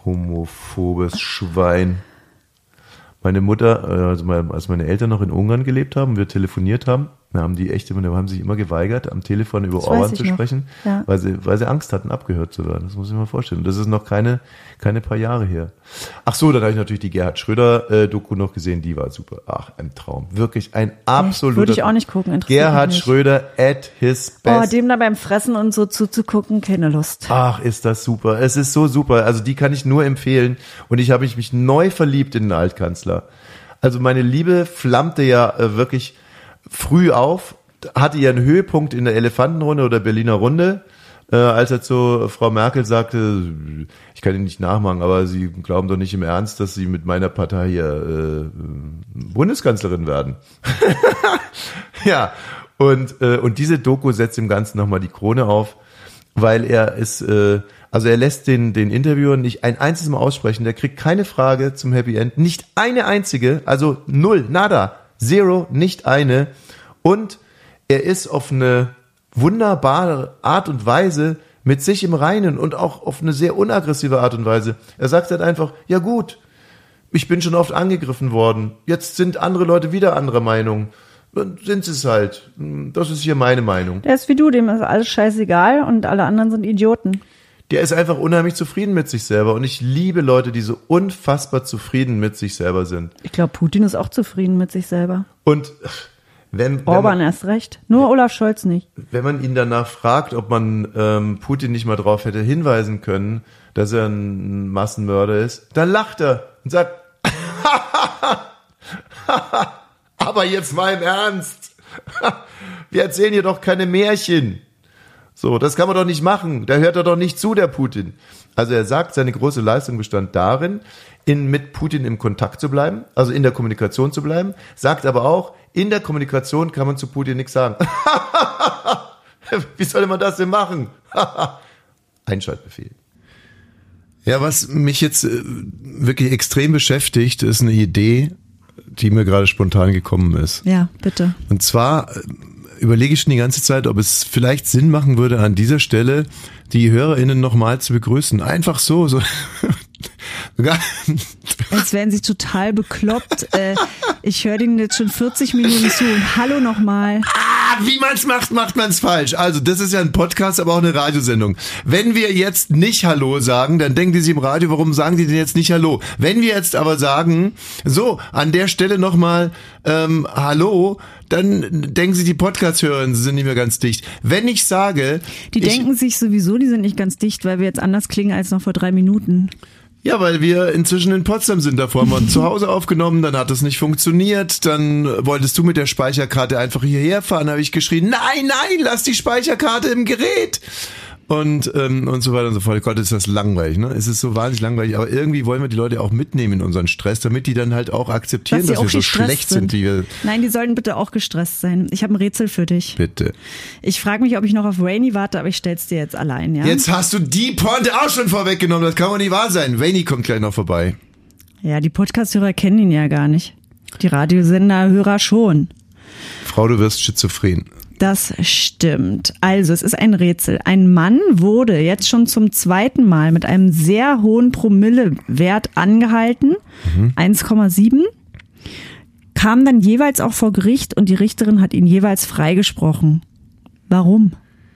Homophobes Schwein. Meine Mutter, also als meine Eltern noch in Ungarn gelebt haben, wir telefoniert haben, haben sich immer geweigert, am Telefon über Orban zu sprechen, ja. weil sie Angst hatten, abgehört zu werden. Das muss ich mir mal vorstellen. Das ist noch keine paar Jahre her. Ach so, dann habe ich natürlich die Gerhard Schröder-Doku noch gesehen, die war super. Ach, ein Traum. Wirklich ein absoluter... Würde ich auch nicht gucken, Gerhard Schröder at his best. Dem da beim Fressen und so zuzugucken, keine Lust. Ach, ist das super. Es ist so super. Also die kann ich nur empfehlen. Und ich habe mich neu verliebt in den Altkanzler. Also meine Liebe flammte ja wirklich früh auf, hatte ihren Höhepunkt in der Elefantenrunde oder Berliner Runde, als er zu Frau Merkel sagte, ich kann ihn nicht nachmachen, aber Sie glauben doch nicht im Ernst, dass Sie mit meiner Partei hier Bundeskanzlerin werden. Ja, und diese Doku setzt dem Ganzen nochmal die Krone auf, weil er lässt den Interviewer nicht ein einziges Mal aussprechen, der kriegt keine Frage zum Happy End, nicht eine einzige, also null, nada, zero, nicht eine. Und er ist auf eine wunderbare Art und Weise mit sich im Reinen und auch auf eine sehr unaggressive Art und Weise. Er sagt halt einfach, ja gut, ich bin schon oft angegriffen worden, jetzt sind andere Leute wieder anderer Meinung. Dann sind sie es halt. Das ist hier meine Meinung. Der ist wie du, dem ist alles scheißegal und alle anderen sind Idioten. Der ist einfach unheimlich zufrieden mit sich selber. Und ich liebe Leute, die so unfassbar zufrieden mit sich selber sind. Ich glaube, Putin ist auch zufrieden mit sich selber. Und Orban erst recht. Nur Olaf Scholz nicht. Wenn man ihn danach fragt, ob man Putin nicht mal drauf hätte hinweisen können, dass er ein Massenmörder ist, dann lacht er und sagt, aber jetzt mal im Ernst. Wir erzählen hier doch keine Märchen. So, das kann man doch nicht machen. Da hört er doch nicht zu, der Putin. Also er sagt, seine große Leistung bestand darin, mit Putin im Kontakt zu bleiben, also in der Kommunikation zu bleiben, sagt aber auch, in der Kommunikation kann man zu Putin nichts sagen. Wie soll man das denn machen? Einschaltbefehl. Ja, was mich jetzt wirklich extrem beschäftigt, ist eine Idee, die mir gerade spontan gekommen ist. Ja, bitte. Und zwar überlege ich schon die ganze Zeit, ob es vielleicht Sinn machen würde, an dieser Stelle die HörerInnen nochmal zu begrüßen. Einfach so. Als wären sie total bekloppt. Ich höre denen jetzt schon 40 Minuten zu. Hallo nochmal. Wie man es macht man es falsch. Also das ist ja ein Podcast, aber auch eine Radiosendung. Wenn wir jetzt nicht Hallo sagen, dann denken die sich im Radio, warum sagen die denn jetzt nicht Hallo? Wenn wir jetzt aber sagen, so, an der Stelle nochmal Hallo, dann denken sie, die Podcast-Hörer sind nicht mehr ganz dicht. Wenn ich sage... Die denken sich sowieso, die sind nicht ganz dicht, weil wir jetzt anders klingen als noch vor 3 Minuten. Ja, weil wir inzwischen in Potsdam sind. Davor haben wir zu Hause aufgenommen, dann hat es nicht funktioniert. Dann wolltest du mit der Speicherkarte einfach hierher fahren. Da habe ich geschrien, nein, lass die Speicherkarte im Gerät. Und so weiter und so fort. Gott, ist das langweilig, ne? Es ist so wahnsinnig langweilig. Aber irgendwie wollen wir die Leute auch mitnehmen in unseren Stress, damit die dann halt auch akzeptieren, dass wir so schlecht sind, wie wir... Nein, die sollten bitte auch gestresst sein. Ich habe ein Rätsel für dich. Bitte. Ich frage mich, ob ich noch auf Rainy warte, aber ich stell's dir jetzt allein, ja? Jetzt hast du die Pointe auch schon vorweggenommen. Das kann doch nicht wahr sein. Rainy kommt gleich noch vorbei. Ja, die Podcast-Hörer kennen ihn ja gar nicht. Die Radiosender-Hörer schon. Frau, du wirst schizophren. Das stimmt. Also, es ist ein Rätsel. Ein Mann wurde jetzt schon zum 2. Mal mit einem sehr hohen Promillewert angehalten, 1,7, kam dann jeweils auch vor Gericht und die Richterin hat ihn jeweils freigesprochen. Warum?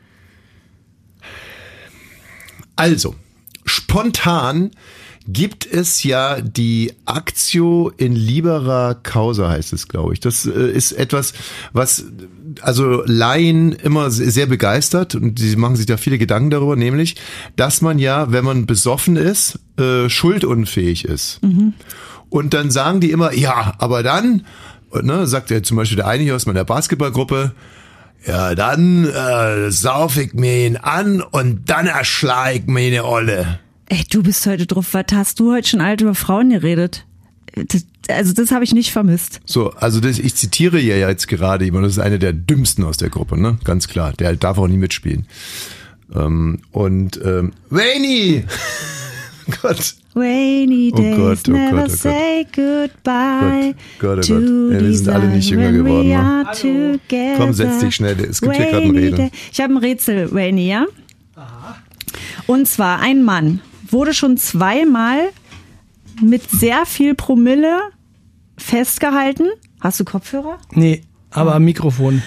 Also, spontan gibt es ja die Actio in libera causa, heißt es, glaube ich. Das ist etwas, was also Laien immer sehr begeistert und sie machen sich da viele Gedanken darüber, nämlich, dass man ja, wenn man besoffen ist, schuldunfähig ist. Mhm. Und dann sagen die immer, ja, aber dann, ne, sagt ja zum Beispiel der eine aus meiner Basketballgruppe, ja, dann sauf ich mir ihn an und dann erschlag ich mir eine Olle. Ey, du bist heute drauf. Was hast du heute schon alt über Frauen geredet? Das habe ich nicht vermisst. So, also ich zitiere ja jetzt gerade jemand, das ist einer der dümmsten aus der Gruppe, ne? Ganz klar. Der darf auch nie mitspielen. Rainy! Gott. Rainy days, never say goodbye. Gott. Ja, wir sind alle nicht jünger geworden. Ne? Komm, setz dich schnell. Es gibt hier gerade ein Rede. Ich habe ein Rätsel, Rainy, ja? Und zwar ein Mann wurde schon 2-mal mit sehr viel Promille festgehalten. Hast du Kopfhörer? Nee, aber am Mikrofon.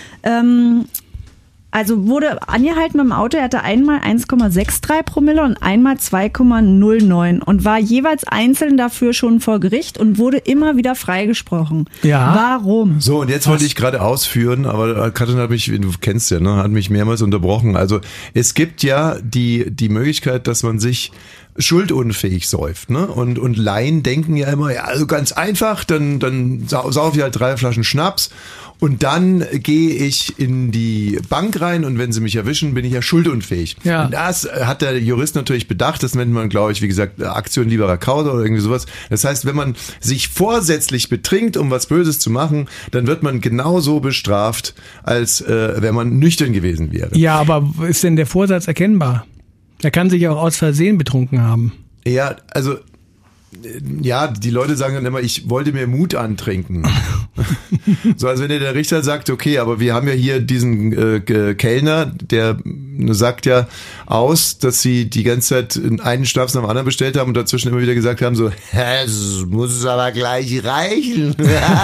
Also wurde angehalten mit dem Auto, er hatte einmal 1,63 Promille und einmal 2,09 und war jeweils einzeln dafür schon vor Gericht und wurde immer wieder freigesprochen. Ja. Warum? So, und jetzt wollte ich gerade ausführen, aber Katrin hat mich, du kennst ja, ne, hat mich mehrmals unterbrochen. Also es gibt ja die Möglichkeit, dass man sich schuldunfähig säuft, ne? Und Laien denken ja immer, ja, also ganz einfach, dann saufe ich halt 3 Flaschen Schnaps und dann gehe ich in die Bank rein und wenn sie mich erwischen, bin ich ja schuldunfähig. Ja. Und das hat der Jurist natürlich bedacht, das nennt man, glaube ich, wie gesagt, Aktio in liberâ causa oder irgendwie sowas. Das heißt, wenn man sich vorsätzlich betrinkt, um was Böses zu machen, dann wird man genauso bestraft, als wenn man nüchtern gewesen wäre. Ja, aber ist denn der Vorsatz erkennbar? Er kann sich auch aus Versehen betrunken haben. Ja, also ja, die Leute sagen dann immer, ich wollte mir Mut antrinken. So, als wenn der Richter sagt, okay, aber wir haben ja hier diesen Kellner, der sagt ja aus, dass sie die ganze Zeit einen Schnaps nach dem anderen bestellt haben und dazwischen immer wieder gesagt haben, so, es muss es aber gleich reichen.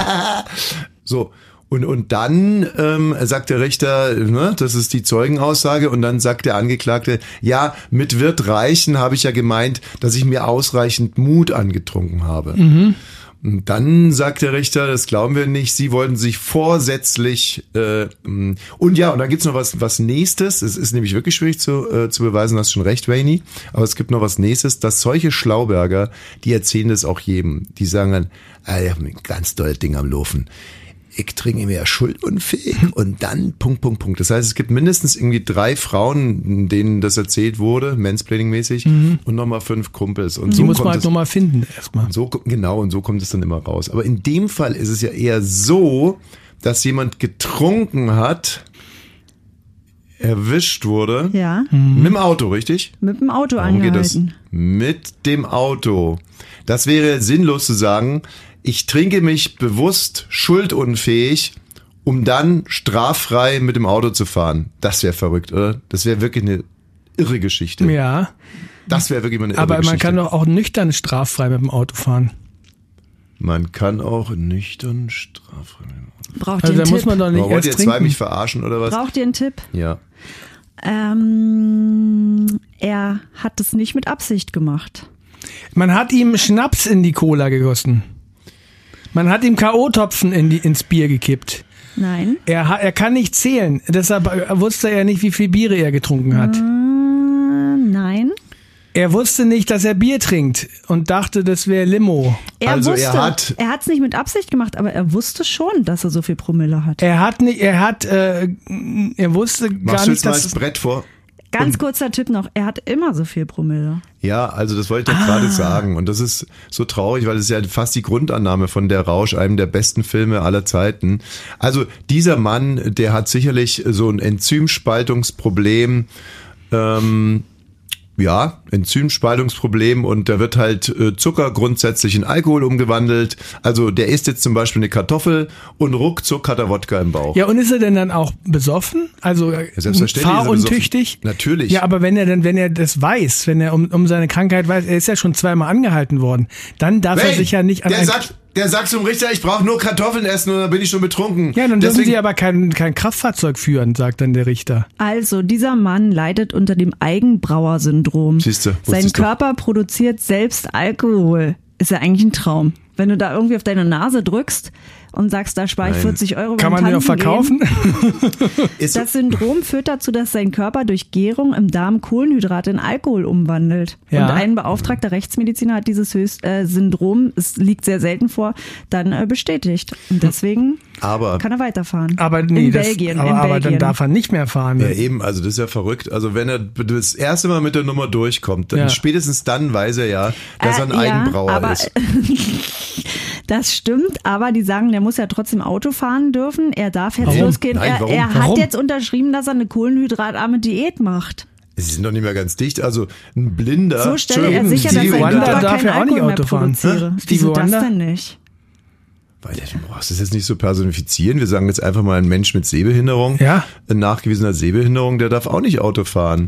So. Und dann sagt der Richter, ne, das ist die Zeugenaussage, und dann sagt der Angeklagte, ja, mit wird reichen, habe ich ja gemeint, dass ich mir ausreichend Mut angetrunken habe. Mhm. Und dann sagt der Richter, das glauben wir nicht, Sie wollten sich vorsätzlich und dann gibt's noch was Nächstes, es ist nämlich wirklich schwierig zu beweisen, du hast schon recht, Rainy, aber es gibt noch was Nächstes, dass solche Schlauberger, die erzählen das auch jedem, die sagen dann, ich habe ein ganz tolles Ding am Laufen. Ich trinke mir ja schuldunfähig und dann ... Das heißt, es gibt mindestens irgendwie 3 Frauen, denen das erzählt wurde, Mansplaining-mäßig, und nochmal 5 Kumpels. Und die so muss kommt man halt nochmal finden erstmal. Und so kommt es dann immer raus. Aber in dem Fall ist es ja eher so, dass jemand getrunken hat, erwischt wurde. Ja. Mit dem Auto, richtig? Mit dem Auto Warum geht das? angehalten. Mit dem Auto. Das wäre sinnlos zu sagen, ich trinke mich bewusst schuldunfähig, um dann straffrei mit dem Auto zu fahren. Das wäre verrückt, oder? Das wäre wirklich eine irre Geschichte. Ja. Das wäre wirklich mal eine irre Aber Geschichte. man kann doch auch nüchtern straffrei mit dem Auto fahren. Man kann auch nüchtern straffrei mit dem Auto. Braucht Also ihr da einen muss Tipp? man doch nicht Wollt ihr erst zwei trinken. mich verarschen oder was? Braucht ihr einen Tipp? Ja. Er hat es nicht mit Absicht gemacht. Man hat ihm Schnaps in die Cola gegossen. Man hat ihm K.O.-Topfen ins Bier gekippt. Nein. Er kann nicht zählen, deshalb wusste er nicht, wie viel Biere er getrunken hat. Nein. Er wusste nicht, dass er Bier trinkt und dachte, das wäre Limo. Er Also wusste, er hat es nicht mit Absicht gemacht, aber er wusste schon, dass er so viel Promille hat. Er wusste Machst gar du nicht, jetzt mal dass das Brett vor? Ganz kurzer Tipp noch, er hat immer so viel Promille. Ja, also das wollte ich doch gerade sagen. Und das ist so traurig, weil es ist ja fast die Grundannahme von Der Rausch, einem der besten Filme aller Zeiten. Also dieser Mann, der hat sicherlich so ein Enzymspaltungsproblem, Enzymspaltungsproblem, und da wird halt Zucker grundsätzlich in Alkohol umgewandelt. Also der isst jetzt zum Beispiel eine Kartoffel und ruckzuck hat er Wodka im Bauch. Ja, und ist er denn dann auch besoffen? Also selbstverständlich ist er fahruntüchtig? besoffen. Natürlich. Ja, aber wenn er das weiß, wenn er um seine Krankheit weiß, er ist ja schon 2-mal angehalten worden, dann darf er sich ja nicht an Der sagt zum Richter, ich brauche nur Kartoffeln essen und dann bin ich schon betrunken. Ja, dann dürfen Sie aber kein Kraftfahrzeug führen, sagt dann der Richter. Also, dieser Mann leidet unter dem Eigenbrauer-Syndrom. Siehste, Sein Körper produziert selbst Alkohol. Ist ja eigentlich ein Traum. Wenn du da irgendwie auf deine Nase drückst und sagst, da spare ich 40 Euro. Kann man den auch verkaufen? Das Syndrom führt dazu, dass sein Körper durch Gärung im Darm Kohlenhydrate in Alkohol umwandelt. Ja. Und ein beauftragter Rechtsmediziner hat dieses Syndrom, es liegt sehr selten vor, dann bestätigt. Und deswegen kann er weiterfahren. Aber in Belgien. Aber dann darf er nicht mehr fahren. Ja, eben, also das ist ja verrückt. Also wenn er das erste Mal mit der Nummer durchkommt, dann spätestens dann weiß er ja, dass er ein Eigenbrauer ist. Das stimmt, aber die sagen, der muss ja trotzdem Auto fahren dürfen. Er darf jetzt losgehen. Nein, warum? Er hat jetzt unterschrieben, dass er eine kohlenhydratarme Diät macht. Sie sind doch nicht mehr ganz dicht. Also ein Blinder. So stelle er sicher, dass Stevie sein Wonder Körper darf kein ja auch nicht Alkohol mehr Auto fahren. produziere. Stevie Wieso das Wonder? denn nicht? Weil du brauchst das jetzt nicht so personifizieren. Wir sagen jetzt einfach mal, ein Mensch mit Sehbehinderung, Ja. ein nachgewiesener Sehbehinderung, der darf auch nicht Auto fahren. Ja.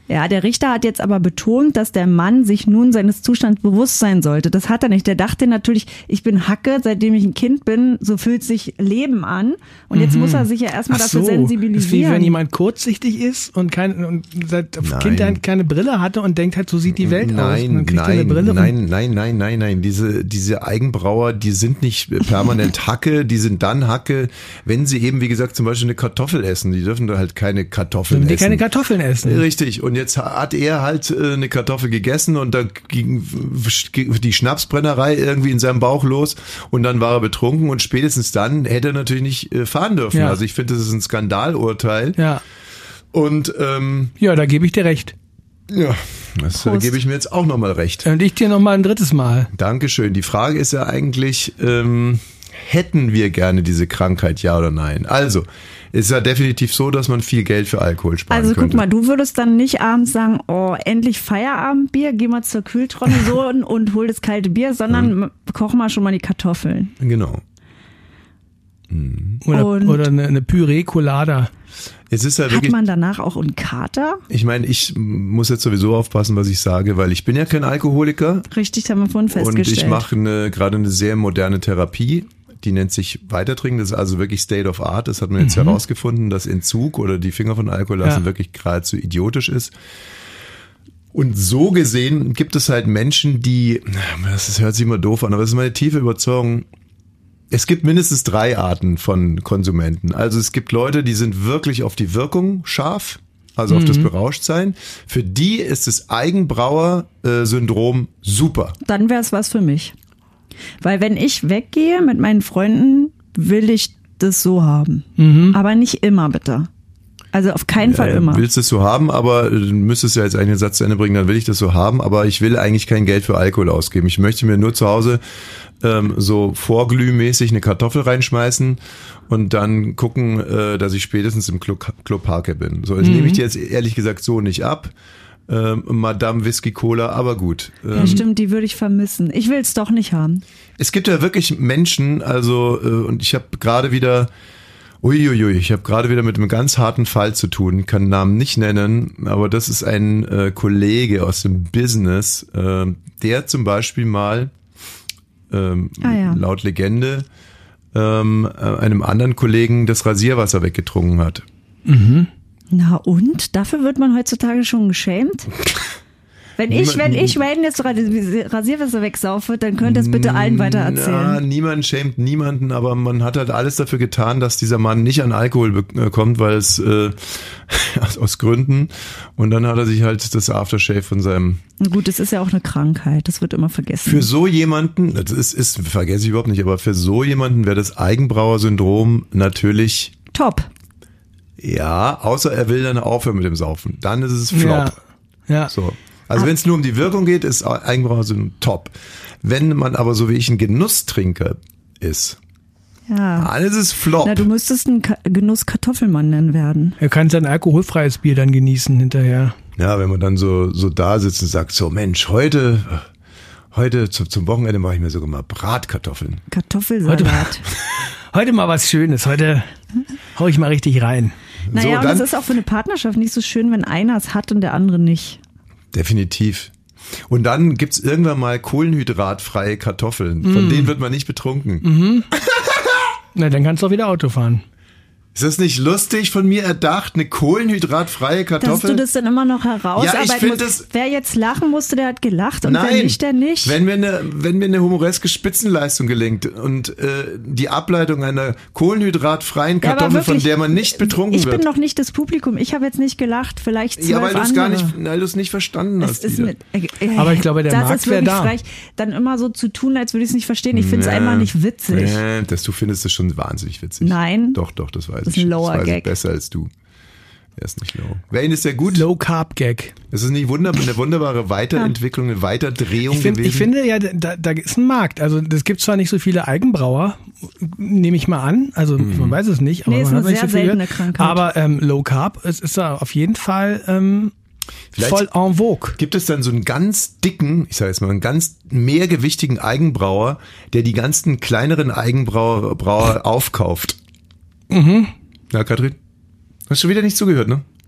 Ja, der Richter hat jetzt aber betont, dass der Mann sich nun seines Zustands bewusst sein sollte. Das hat er nicht. Der dachte natürlich, ich bin Hacke, seitdem ich ein Kind bin, so fühlt sich Leben an. Und jetzt muss er sich ja erstmal dafür sensibilisieren. Das ist wie wenn jemand kurzsichtig ist und seit Kindheit keine Brille hatte und denkt halt, so sieht die Welt aus. Und dann kriegt er eine Brille. Nein. Diese Eigenbrauer, die sind nicht permanent Hacke, die sind dann Hacke, wenn sie eben, wie gesagt, zum Beispiel eine Kartoffel essen. Die dürfen da halt keine Kartoffeln essen. Keine Kartoffeln essen. Richtig. Und jetzt hat er halt eine Kartoffel gegessen und da ging die Schnapsbrennerei irgendwie in seinem Bauch los und dann war er betrunken und spätestens dann hätte er natürlich nicht fahren dürfen. Ja. Also ich finde, das ist ein Skandalurteil. Ja. Und ja, da gebe ich dir recht. ja, das gebe ich mir jetzt auch nochmal recht. Und ich dir nochmal ein drittes Mal. Dankeschön. Die Frage ist ja eigentlich, hätten wir gerne diese Krankheit, ja oder nein? Also, es ist ja definitiv so, dass man viel Geld für Alkohol sparen könnte. Also guck mal, du würdest dann nicht abends sagen, oh, endlich Feierabendbier, geh mal zur Kühltronne so und hol das kalte Bier, sondern koch mal schon mal die Kartoffeln. Genau. Oder eine Püree Colada. Es ist ja Hat wirklich, man danach auch einen Kater? ich meine, ich muss jetzt sowieso aufpassen, was ich sage, weil ich bin ja kein Alkoholiker. Richtig, haben wir vorhin Und festgestellt. ich mache gerade eine sehr moderne Therapie. Die nennt sich Weitertrinken. Das ist also wirklich State of Art. Das hat man jetzt herausgefunden, dass Entzug oder die Finger von Alkohol lassen wirklich geradezu idiotisch ist. Und so gesehen gibt es halt Menschen, die, das hört sich immer doof an, aber das ist meine tiefe Überzeugung, es gibt mindestens 3 Arten von Konsumenten. Also es gibt Leute, die sind wirklich auf die Wirkung scharf, also auf das Berauschtsein. Für die ist das Eigenbrauer-Syndrom super. Dann wäre es was für mich. Weil wenn ich weggehe mit meinen Freunden, will ich das so haben. Aber nicht immer, bitte. Also auf keinen Fall immer. Willst du es so haben, aber du müsstest ja jetzt einen Satz zu Ende bringen, dann will ich das so haben, aber ich will eigentlich kein Geld für Alkohol ausgeben. Ich möchte mir nur zu Hause so vorglühmäßig eine Kartoffel reinschmeißen und dann gucken, dass ich spätestens im Club Hake bin. So, das nehme ich dir jetzt ehrlich gesagt so nicht ab. Madame Whisky Cola, aber gut. Ja, stimmt, die würde ich vermissen. Ich will es doch nicht haben. Es gibt ja wirklich Menschen, also und ich habe gerade wieder ich habe gerade wieder mit einem ganz harten Fall zu tun, kann den Namen nicht nennen, aber das ist ein Kollege aus dem Business, der zum Beispiel mal laut Legende einem anderen Kollegen das Rasierwasser weggetrunken hat. Na und? Dafür wird man heutzutage schon geschämt? Wenn jetzt Rasierwasser wegsaufe, dann könnt ihr es bitte allen weiter erzählen. Ja, niemand schämt niemanden, aber man hat halt alles dafür getan, dass dieser Mann nicht an Alkohol bekommt, weil es aus Gründen. Und dann hat er sich halt das Aftershave von seinem... Gut, das ist ja auch eine Krankheit, das wird immer vergessen. Für so jemanden, das ist vergesse ich überhaupt nicht, aber für so jemanden wäre das Eigenbrauer-Syndrom natürlich... Top. Ja, außer er will dann aufhören mit dem Saufen. Dann ist es Flop. Ja. So. Also wenn es nur um die Wirkung geht, ist Eigenbrauer top. Wenn man aber so wie ich ein Genusstrinker ist, dann ist es Flop. Na, du müsstest ein Genuss-Kartoffelmann nennen werden. Er kann sein alkoholfreies Bier dann genießen hinterher. Ja, wenn man dann so da sitzt und sagt, so Mensch, heute zum Wochenende mache ich mir sogar mal Bratkartoffeln. Kartoffelsalat. Heute mal was Schönes. Heute hau ich mal richtig rein. Naja, und das ist auch für eine Partnerschaft nicht so schön, wenn einer es hat und der andere nicht. Definitiv. Und dann gibt's irgendwann mal kohlenhydratfreie Kartoffeln. Von denen wird man nicht betrunken. Na, dann kannst du auch wieder Auto fahren. Ist das nicht lustig von mir erdacht, eine kohlenhydratfreie Kartoffel? Dass du das dann immer noch herausarbeiten musst. Wer jetzt lachen musste, der hat gelacht und wer nicht, der nicht. Wenn mir eine humoreske Spitzenleistung gelingt und die Ableitung einer kohlenhydratfreien Kartoffel, von der man nicht betrunken wird. Ich bin noch nicht das Publikum, ich habe jetzt nicht gelacht, vielleicht 12 weil andere. du es nicht verstanden hast. Aber ich glaube, der Markt wäre da. Frech, dann immer so zu tun, als würde ich es nicht verstehen. Ich finde es einfach nicht witzig. Du findest es schon wahnsinnig witzig. Nein. Doch, das weiß ich. Das ist ein lower Gag. Besser als du. Er ist nicht low. Wer ist der gut? Low Carb Gag. Das ist nicht eine wunderbare Weiterentwicklung, eine Weiterdrehung gewesen. Ich finde ja, da ist ein Markt. Also es gibt zwar nicht so viele Eigenbrauer, nehme ich mal an. Also man weiß es nicht. Aber ist man eine hat nicht sehr so viel seltene Krankheit. Aber Low Carb ist da auf jeden Fall voll en vogue. Gibt es dann so einen ganz dicken, ich sage jetzt mal, einen ganz mehrgewichtigen Eigenbrauer, der die ganzen kleineren Eigenbrauer aufkauft? Ja, Katrin? Hast du wieder nicht zugehört, ne?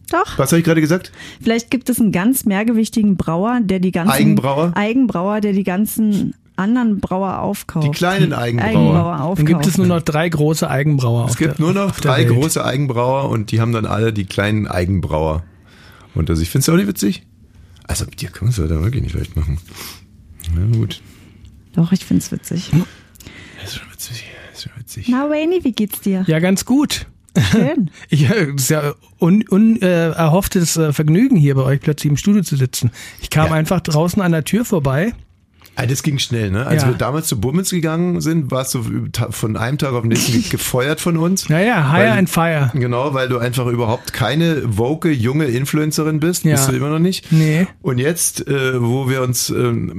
Doch. Was habe ich gerade gesagt? Vielleicht gibt es einen ganz mehrgewichtigen Brauer, der die ganzen... Eigenbrauer, der die ganzen anderen Brauer aufkauft. Die kleinen Eigenbrauer. aufkauft. Dann gibt es nur noch 3 große Eigenbrauer. Es gibt nur noch 3 große Eigenbrauer und die haben dann alle die kleinen Eigenbrauer. Und also ich finde es auch nicht witzig. Also mit dir können wir es da wirklich nicht leicht machen. Na gut. Doch, ich finde es witzig. Das ist schon witzig. Na, Wayne, wie geht's dir? Ja, ganz gut. Schön. Ja, das ist ja unerhofftes Vergnügen, hier bei euch plötzlich im Studio zu sitzen. Ich kam einfach draußen an der Tür vorbei. Das ging schnell, ne? Als wir damals zu Bummens gegangen sind, warst du von einem Tag auf den nächsten gefeuert von uns. Naja, hire and fire. Genau, weil du einfach überhaupt keine woke, junge Influencerin bist. Ja. Bist du immer noch nicht. Nee. Und jetzt, wo wir uns,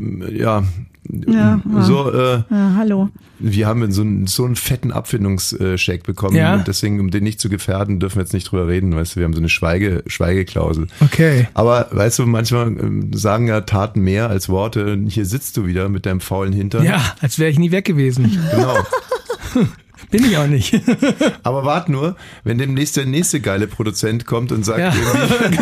Hallo. wir haben so einen fetten Abfindungscheck bekommen. Ja. Und deswegen, um den nicht zu gefährden, dürfen wir jetzt nicht drüber reden. Weißt du, wir haben so eine Schweigeklausel. Okay. Aber weißt du, manchmal sagen ja Taten mehr als Worte. Hier sitzt du wieder mit deinem faulen Hintern. Ja, als wäre ich nie weg gewesen. Genau. Bin ich auch nicht. Aber wart nur, wenn demnächst der nächste geile Produzent kommt und sagt irgendwie,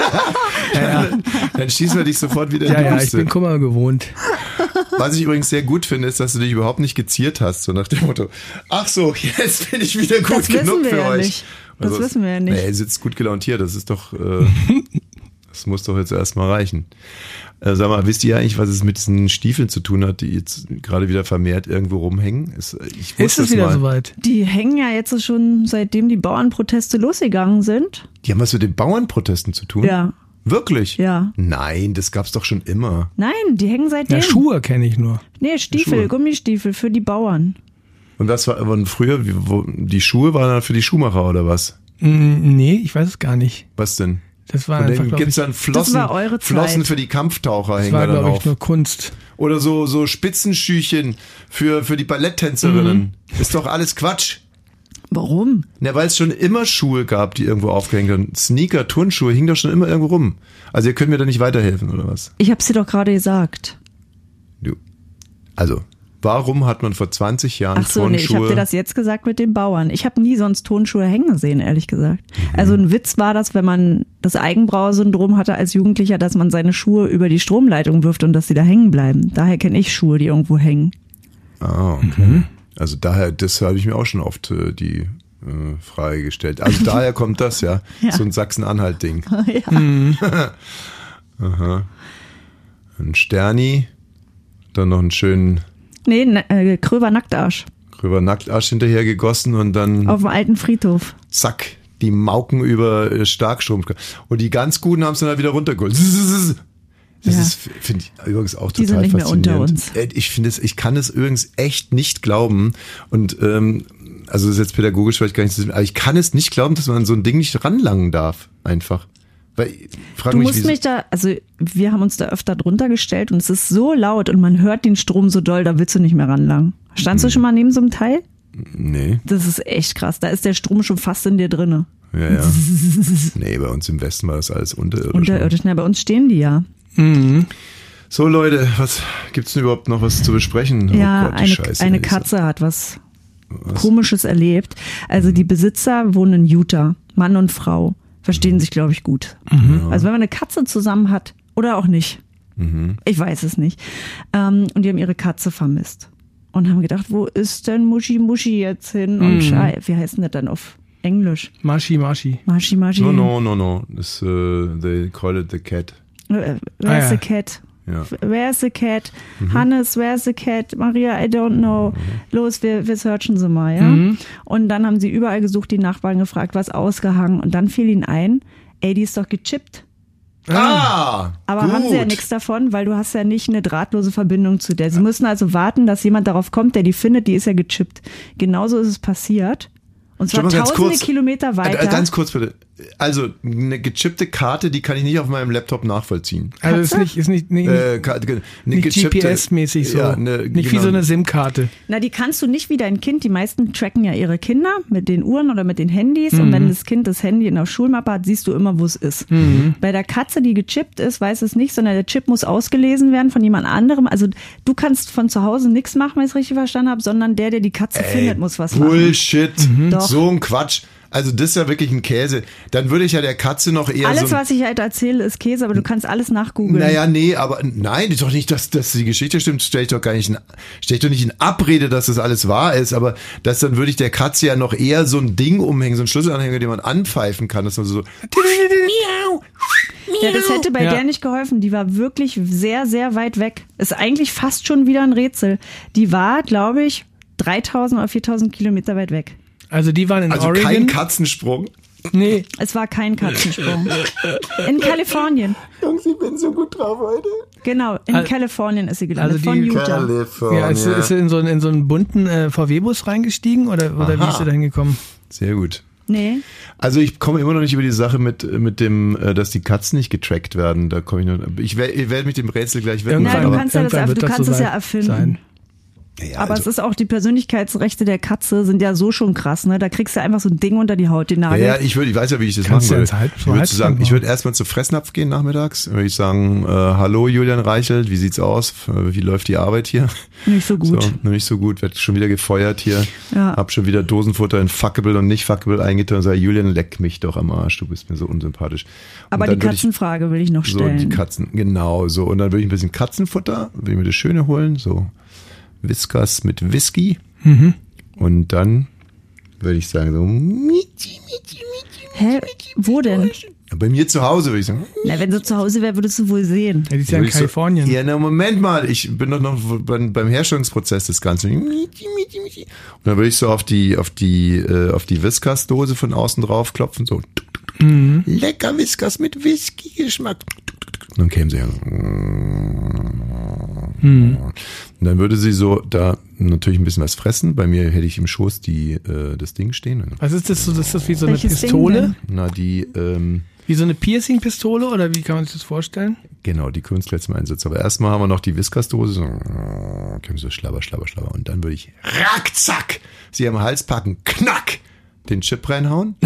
dann schießen wir dich sofort wieder in die Ja, ich Wüste. bin Kummer gewohnt. Was ich übrigens sehr gut finde, ist, dass du dich überhaupt nicht geziert hast, so nach dem Motto, ach so, jetzt bin ich wieder gut Das wissen genug wir für ja euch. nicht. Das wissen wir ja nicht. Nee, sitzt gut gelaunt hier, das ist doch, das muss doch jetzt erstmal reichen. Sag mal, wisst ihr eigentlich, was es mit diesen Stiefeln zu tun hat, die jetzt gerade wieder vermehrt irgendwo rumhängen? Ist es wieder soweit? Die hängen ja jetzt schon, seitdem die Bauernproteste losgegangen sind. Die haben was mit den Bauernprotesten zu tun? Ja. Wirklich? Ja. Nein, das gab's doch schon immer. Nein, die hängen seitdem. Ja, Schuhe kenne ich nur. Nee, Stiefel, Schuhe. Gummistiefel für die Bauern. Und was war aber früher, die Schuhe waren dann für die Schuhmacher oder was? Nee, ich weiß es gar nicht. Was denn? Das war Und einfach, dann glaube gibt's ich, dann Das war eure Flossen Zeit. für die Kampftaucher das hängen war, da dann glaube ich, auf. nur Kunst. Oder so Spitzenschüchen für die Balletttänzerinnen. Ist doch alles Quatsch. Warum? Na, weil es schon immer Schuhe gab, die irgendwo aufgehängt waren. Sneaker, Turnschuhe hingen doch schon immer irgendwo rum. Also ihr könnt mir da nicht weiterhelfen, oder was? Ich hab's dir doch gerade gesagt. Also, warum hat man vor 20 Jahren Ach so, nee, ich habe dir das jetzt gesagt mit den Bauern. Ich habe nie sonst Tonschuhe hängen gesehen, ehrlich gesagt. Also ein Witz war das, wenn man das Eigenbrauer-Syndrom hatte als Jugendlicher, dass man seine Schuhe über die Stromleitung wirft und dass sie da hängen bleiben. Daher kenne ich Schuhe, die irgendwo hängen. Ah, okay. Also daher, das habe ich mir auch schon oft die Frage gestellt. Also daher kommt das, ja. Ja. So ein Sachsen-Anhalt-Ding. Ja. Aha. Ein Sterni, dann noch einen schönen Nee, Kröver Nacktarsch. Kröver Nacktarsch hinterher gegossen und dann Auf dem alten Friedhof. zack, die Mauken über Starkstrom. Und die ganz Guten haben es dann halt wieder runtergeholt. Das Ja. ist, finde ich übrigens auch Die total sind nicht mehr faszinierend. unter uns. Ich finde es, ich kann es übrigens echt nicht glauben. Und also das ist jetzt pädagogisch vielleicht gar nicht so, aber ich kann es nicht glauben, dass man an so ein Ding nicht ranlangen darf. Einfach. Weil, Du musst mich da, also wir haben uns da öfter drunter gestellt und es ist so laut und man hört den Strom so doll, da willst du nicht mehr ranlangen. Standst du schon mal neben so einem Teil? Nee. Das ist echt krass. Da ist der Strom schon fast in dir drinne. Ja. Nee, bei uns im Westen war das alles unterirdisch. Unterirdisch. Na, bei uns stehen die ja. So Leute, was gibt's denn überhaupt noch was zu besprechen? Ja, oh Gott, die Scheiße, eine ey. Katze hat was Komisches erlebt. Also die Besitzer wohnen in Utah. Mann und Frau. Verstehen sich, glaube ich, gut. Also wenn man eine Katze zusammen hat oder auch nicht. Ich weiß es nicht. Und die haben ihre Katze vermisst. Und haben gedacht, wo ist denn Muschi jetzt hin? Und wie heißt denn das dann auf Englisch? Maschi. Maschi. No. Das, they call it the cat. Where's the cat? Ja. Where's the cat? Hannes, where's the cat? Maria, I don't know. Los, wir searchen sie mal, ja? Und dann haben sie überall gesucht, die Nachbarn gefragt, was ausgehangen. Und dann fiel ihnen ein, ey, die ist doch gechippt. Ah! Aber gut. haben sie ja nichts davon, weil du hast ja nicht eine drahtlose Verbindung zu der. Sie müssen also warten, dass jemand darauf kommt, der die findet, die ist ja gechippt. Genauso ist es passiert. Und zwar Stopp mal ganz tausende kurz. Kilometer weiter. Ganz kurz bitte. Also eine gechippte Karte, die kann ich nicht auf meinem Laptop nachvollziehen. Also ist nicht Nicht GPS-mäßig so. Ja, nicht wie so eine SIM-Karte. Na, die kannst du nicht wie dein Kind. Die meisten tracken ja ihre Kinder mit den Uhren oder mit den Handys. Und wenn das Kind das Handy in der Schulmappe hat, siehst du immer, wo es ist. Bei der Katze, die gechippt ist, weiß es nicht, sondern der Chip muss ausgelesen werden von jemand anderem. Also du kannst von zu Hause nichts machen, wenn ich es richtig verstanden habe, sondern der die Katze findet, muss was machen. Bullshit. Doch. So ein Quatsch. Also das ist ja wirklich ein Käse. Dann würde ich ja der Katze noch eher Alles, was ich halt erzähle, ist Käse, aber du kannst alles nachgoogeln. Naja, nee, aber nein, ist doch nicht, dass die Geschichte stimmt, stell ich doch nicht in Abrede, dass das alles wahr ist, aber dann würde ich der Katze ja noch eher so ein Ding umhängen, so ein Schlüsselanhänger, den man anpfeifen kann, dass man so Ja, das hätte bei der nicht geholfen. Die war wirklich sehr, sehr weit weg. Ist eigentlich fast schon wieder ein Rätsel. Die war, glaube ich, 3000 oder 4000 Kilometer weit weg. Also die waren in Oregon. Kein Katzensprung. Nee. Es war kein Katzensprung. In Kalifornien. Jungs, ich bin so gut drauf heute. Genau, in Kalifornien ist sie gelandet, Also von Utah. Kalifornien. Ja, ist sie in so einen bunten VW-Bus reingestiegen oder wie ist sie da hingekommen? Sehr gut. Nee. Also ich komme immer noch nicht über die Sache mit dem, dass die Katzen nicht getrackt werden. Da komme ich noch. Ich werde mich dem Rätsel gleich widmen. Na, du kannst Irgendwann wird das es so ja erfinden. sein. Ja, Aber also, es ist auch, die Persönlichkeitsrechte der Katze sind ja so schon krass, ne? Da kriegst du einfach so ein Ding unter die Haut, den Nagel. ja, ich weiß ja, wie ich das Kannst machen du würde. jetzt Ich würde erstmal zu Fressnapf gehen nachmittags. Dann würde ich sagen, hallo Julian Reichelt, wie sieht's aus? Wie läuft die Arbeit hier? Nicht so gut. Nicht so gut, werd schon wieder gefeuert hier. Ja. Hab schon wieder Dosenfutter in Fuckable und nicht Fuckable eingetan und sage, Julian, leck mich doch am Arsch, du bist mir so unsympathisch. Aber die Katzenfrage will ich noch stellen. So, die Katzen, genau, so. Und dann würde ich ein bisschen Katzenfutter, will ich mir das Schöne holen, so Whiskas mit Whisky. Und dann würde ich sagen, so Hä? Wo denn? bei mir zu Hause würde ich sagen. Na, wenn du zu Hause wärst, würdest du wohl sehen. Ja, die ist ja in Kalifornien. Ja, na Moment mal, ich bin doch noch beim Herstellungsprozess des Ganzen. Und dann würde ich so auf die Whiskas-Dose von außen drauf klopfen, so. Lecker Whiskas mit Whisky-Geschmack. Und dann käme sie ja. Und dann würde sie so da natürlich ein bisschen was fressen. Bei mir hätte ich im Schoß das Ding stehen. Was ist das so? Ist das wie so Welches eine Pistole? Na, Wie so eine Piercing-Pistole oder wie kann man sich das vorstellen? Genau, die können wir gleich zum Einsatz. Aber erstmal haben wir noch die Whiskas-Dose. So, käme so schlabber. Und dann würde ich rackzack sie am Hals packen, knack, den Chip reinhauen.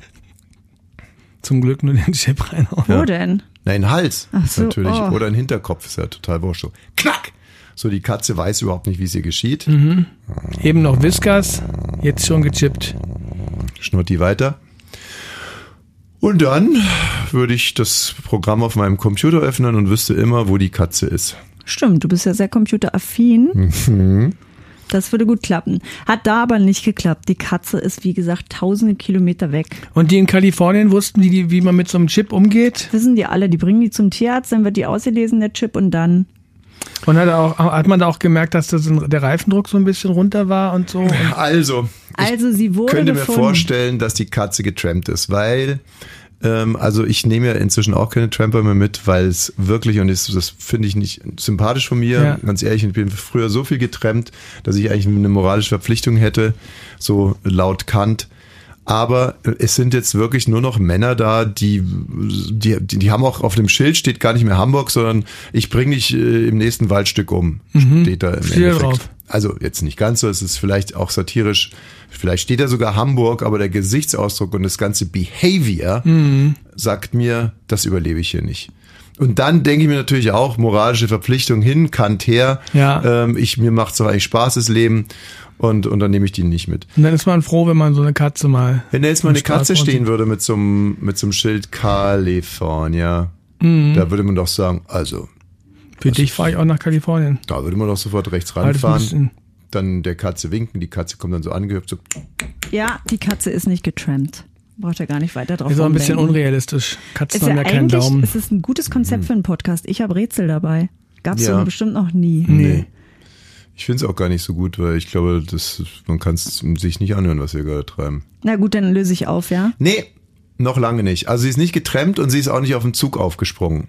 Zum Glück nur den Chip reinhauen. Wo denn? Nein, in den Hals Ach so, natürlich. oh. Oder in den Hinterkopf, ist ja total wurscht. So, knack! So, die Katze weiß überhaupt nicht, wie es ihr geschieht. Eben noch Whiskas, jetzt schon gechippt. Schnurrt die weiter. Und dann würde ich das Programm auf meinem Computer öffnen und wüsste immer, wo die Katze ist. Stimmt, du bist ja sehr computeraffin. Das würde gut klappen. Hat da aber nicht geklappt. Die Katze ist, wie gesagt, tausende Kilometer weg. Und die in Kalifornien wussten die, wie man mit so einem Chip umgeht? Wissen die alle, die bringen die zum Tierarzt, dann wird die ausgelesen, der Chip, und dann... Und hat man da auch gemerkt, dass der Reifendruck so ein bisschen runter war und so? Und Also sie wurde könnte mir gefunden. vorstellen, dass die Katze getrampt ist, weil also ich nehme ja inzwischen auch keine Tramper mehr mit, weil es wirklich, und das finde ich nicht sympathisch von mir, Ja. ganz ehrlich, ich bin früher so viel getrampt, dass ich eigentlich eine moralische Verpflichtung hätte, so laut Kant. Aber es sind jetzt wirklich nur noch Männer da, die haben auch auf dem Schild steht gar nicht mehr Hamburg, sondern ich bringe dich im nächsten Waldstück um. Steht da im Steht Endeffekt. drauf. Also jetzt nicht ganz so, es ist vielleicht auch satirisch. Vielleicht steht da sogar Hamburg, aber der Gesichtsausdruck und das ganze Behavior sagt mir, das überlebe ich hier nicht. Und dann denke ich mir natürlich auch, moralische Verpflichtung hin, Kant her. Ja. Mir macht's doch eigentlich Spaß, das Leben. Und dann nehme ich die nicht mit. dann ist man froh, wenn man so eine Katze mal... Wenn da jetzt mal eine Spaß Katze macht. stehen würde mit so einem Schild California, da würde man doch sagen, also, Für dich fahre ich auch nach Kalifornien. da würde man doch sofort rechts Aber das ranfahren, müssen- dann der Katze winken, die Katze kommt dann so angehüpft, so, Ja, die Katze ist nicht getrampt. Braucht ja gar nicht weiter drauf Ist auch ein bisschen rumdenken. unrealistisch. Katzen Ist haben ja ja keinen eigentlich, Daumen. es ist ein gutes Konzept für einen Podcast. Ich habe Rätsel dabei. Gab's Ja. so bestimmt noch nie. nee. Ich finde es auch gar nicht so gut, weil ich glaube, man kann es sich nicht anhören, was wir gerade treiben. Na gut, dann löse ich auf, ja? Nee, noch lange nicht. Also sie ist nicht getrampt und sie ist auch nicht auf den Zug aufgesprungen.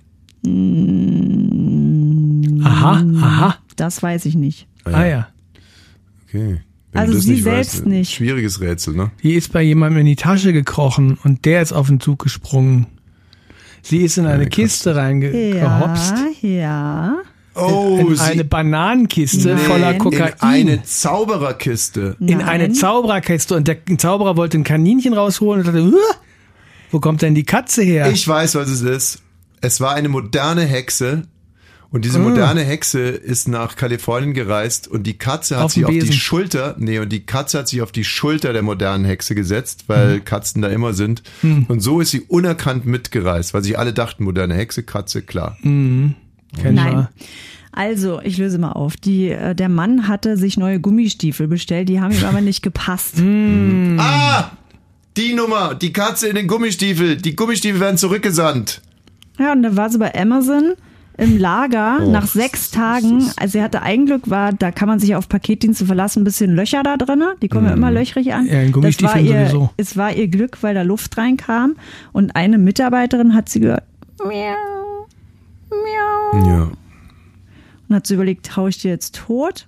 Aha. Das weiß ich nicht. Ah ja. Okay. Wenn Also du das sie nicht selbst weißt, nicht. Schwieriges Rätsel, ne? Die ist bei jemandem in die Tasche gekrochen und der ist auf den Zug gesprungen. Sie ist in eine Kiste reingehopst. Ja. Oh, In eine Bananenkiste voller Kokain. in eine Zaubererkiste. In eine Zaubererkiste. Und der Zauberer wollte ein Kaninchen rausholen und dachte, wo kommt denn die Katze her? Ich weiß, was es ist. Es war eine moderne Hexe Und diese moderne Hexe ist nach Kalifornien gereist und die Katze hat sich auf die Schulter, auf die Schulter der modernen Hexe gesetzt, weil Katzen da immer sind. Und so ist sie unerkannt mitgereist, weil sich alle dachten, moderne Hexe, Katze, klar. Nein. Also, ich löse mal auf. Der Mann hatte sich neue Gummistiefel bestellt, die haben ihm aber nicht gepasst. Ah! Die Nummer, die Katze in den Gummistiefel. Die Gummistiefel werden zurückgesandt. Ja, und da war sie bei Amazon im Lager nach 6 Tagen. Also er hatte ein Glück, da kann man sich auf Paketdienste verlassen, ein bisschen Löcher da drin. Die kommen ja immer löchrig an. Ja, in Gummistiefeln sowieso. Es war ihr Glück, weil da Luft reinkam. Und eine Mitarbeiterin hat sie gehört, miau, miau. Ja. Und hat sie überlegt, hau ich die jetzt tot?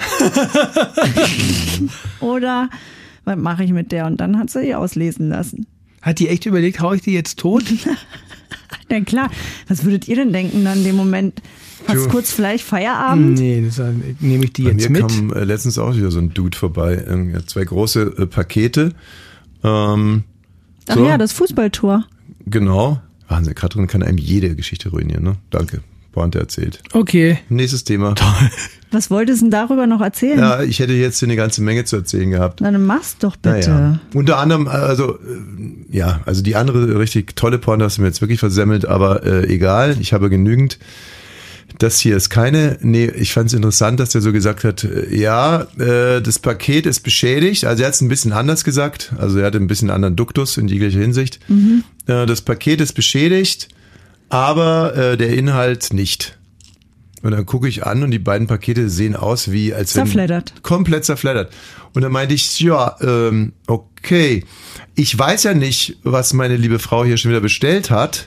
Oder was mache ich mit der? Und dann hat sie die auslesen lassen. Hat die echt überlegt, hau ich die jetzt tot? Ja klar, was würdet ihr denn denken dann in dem Moment? Fast kurz vielleicht Feierabend? Nee, das nehme ich die jetzt mit. Bei mir kam letztens auch wieder so ein Dude vorbei. Er hat 2 große Pakete. Ach ja, das Fußballtor. Genau. Wahnsinn, Katrin kann einem jede Geschichte ruinieren, ne? Danke. Pointe erzählt. Okay. Nächstes Thema. Toll. Was wolltest du denn darüber noch erzählen? Ja, ich hätte jetzt eine ganze Menge zu erzählen gehabt. Na, dann mach's doch bitte. Naja. Unter anderem, also die andere richtig tolle Porn hast du mir jetzt wirklich versemmelt, aber egal, ich habe genügend. Das hier ist keine, ich fand es interessant, dass der so gesagt hat, das Paket ist beschädigt, also er hat es ein bisschen anders gesagt, also er hatte ein bisschen anderen Duktus in jeglicher Hinsicht. Das Paket ist beschädigt, aber der Inhalt nicht. Und dann gucke ich an und die beiden Pakete sehen aus wie als wenn zerfleddert. Komplett zerfleddert. Und dann meinte ich, okay, ich weiß ja nicht, was meine liebe Frau hier schon wieder bestellt hat.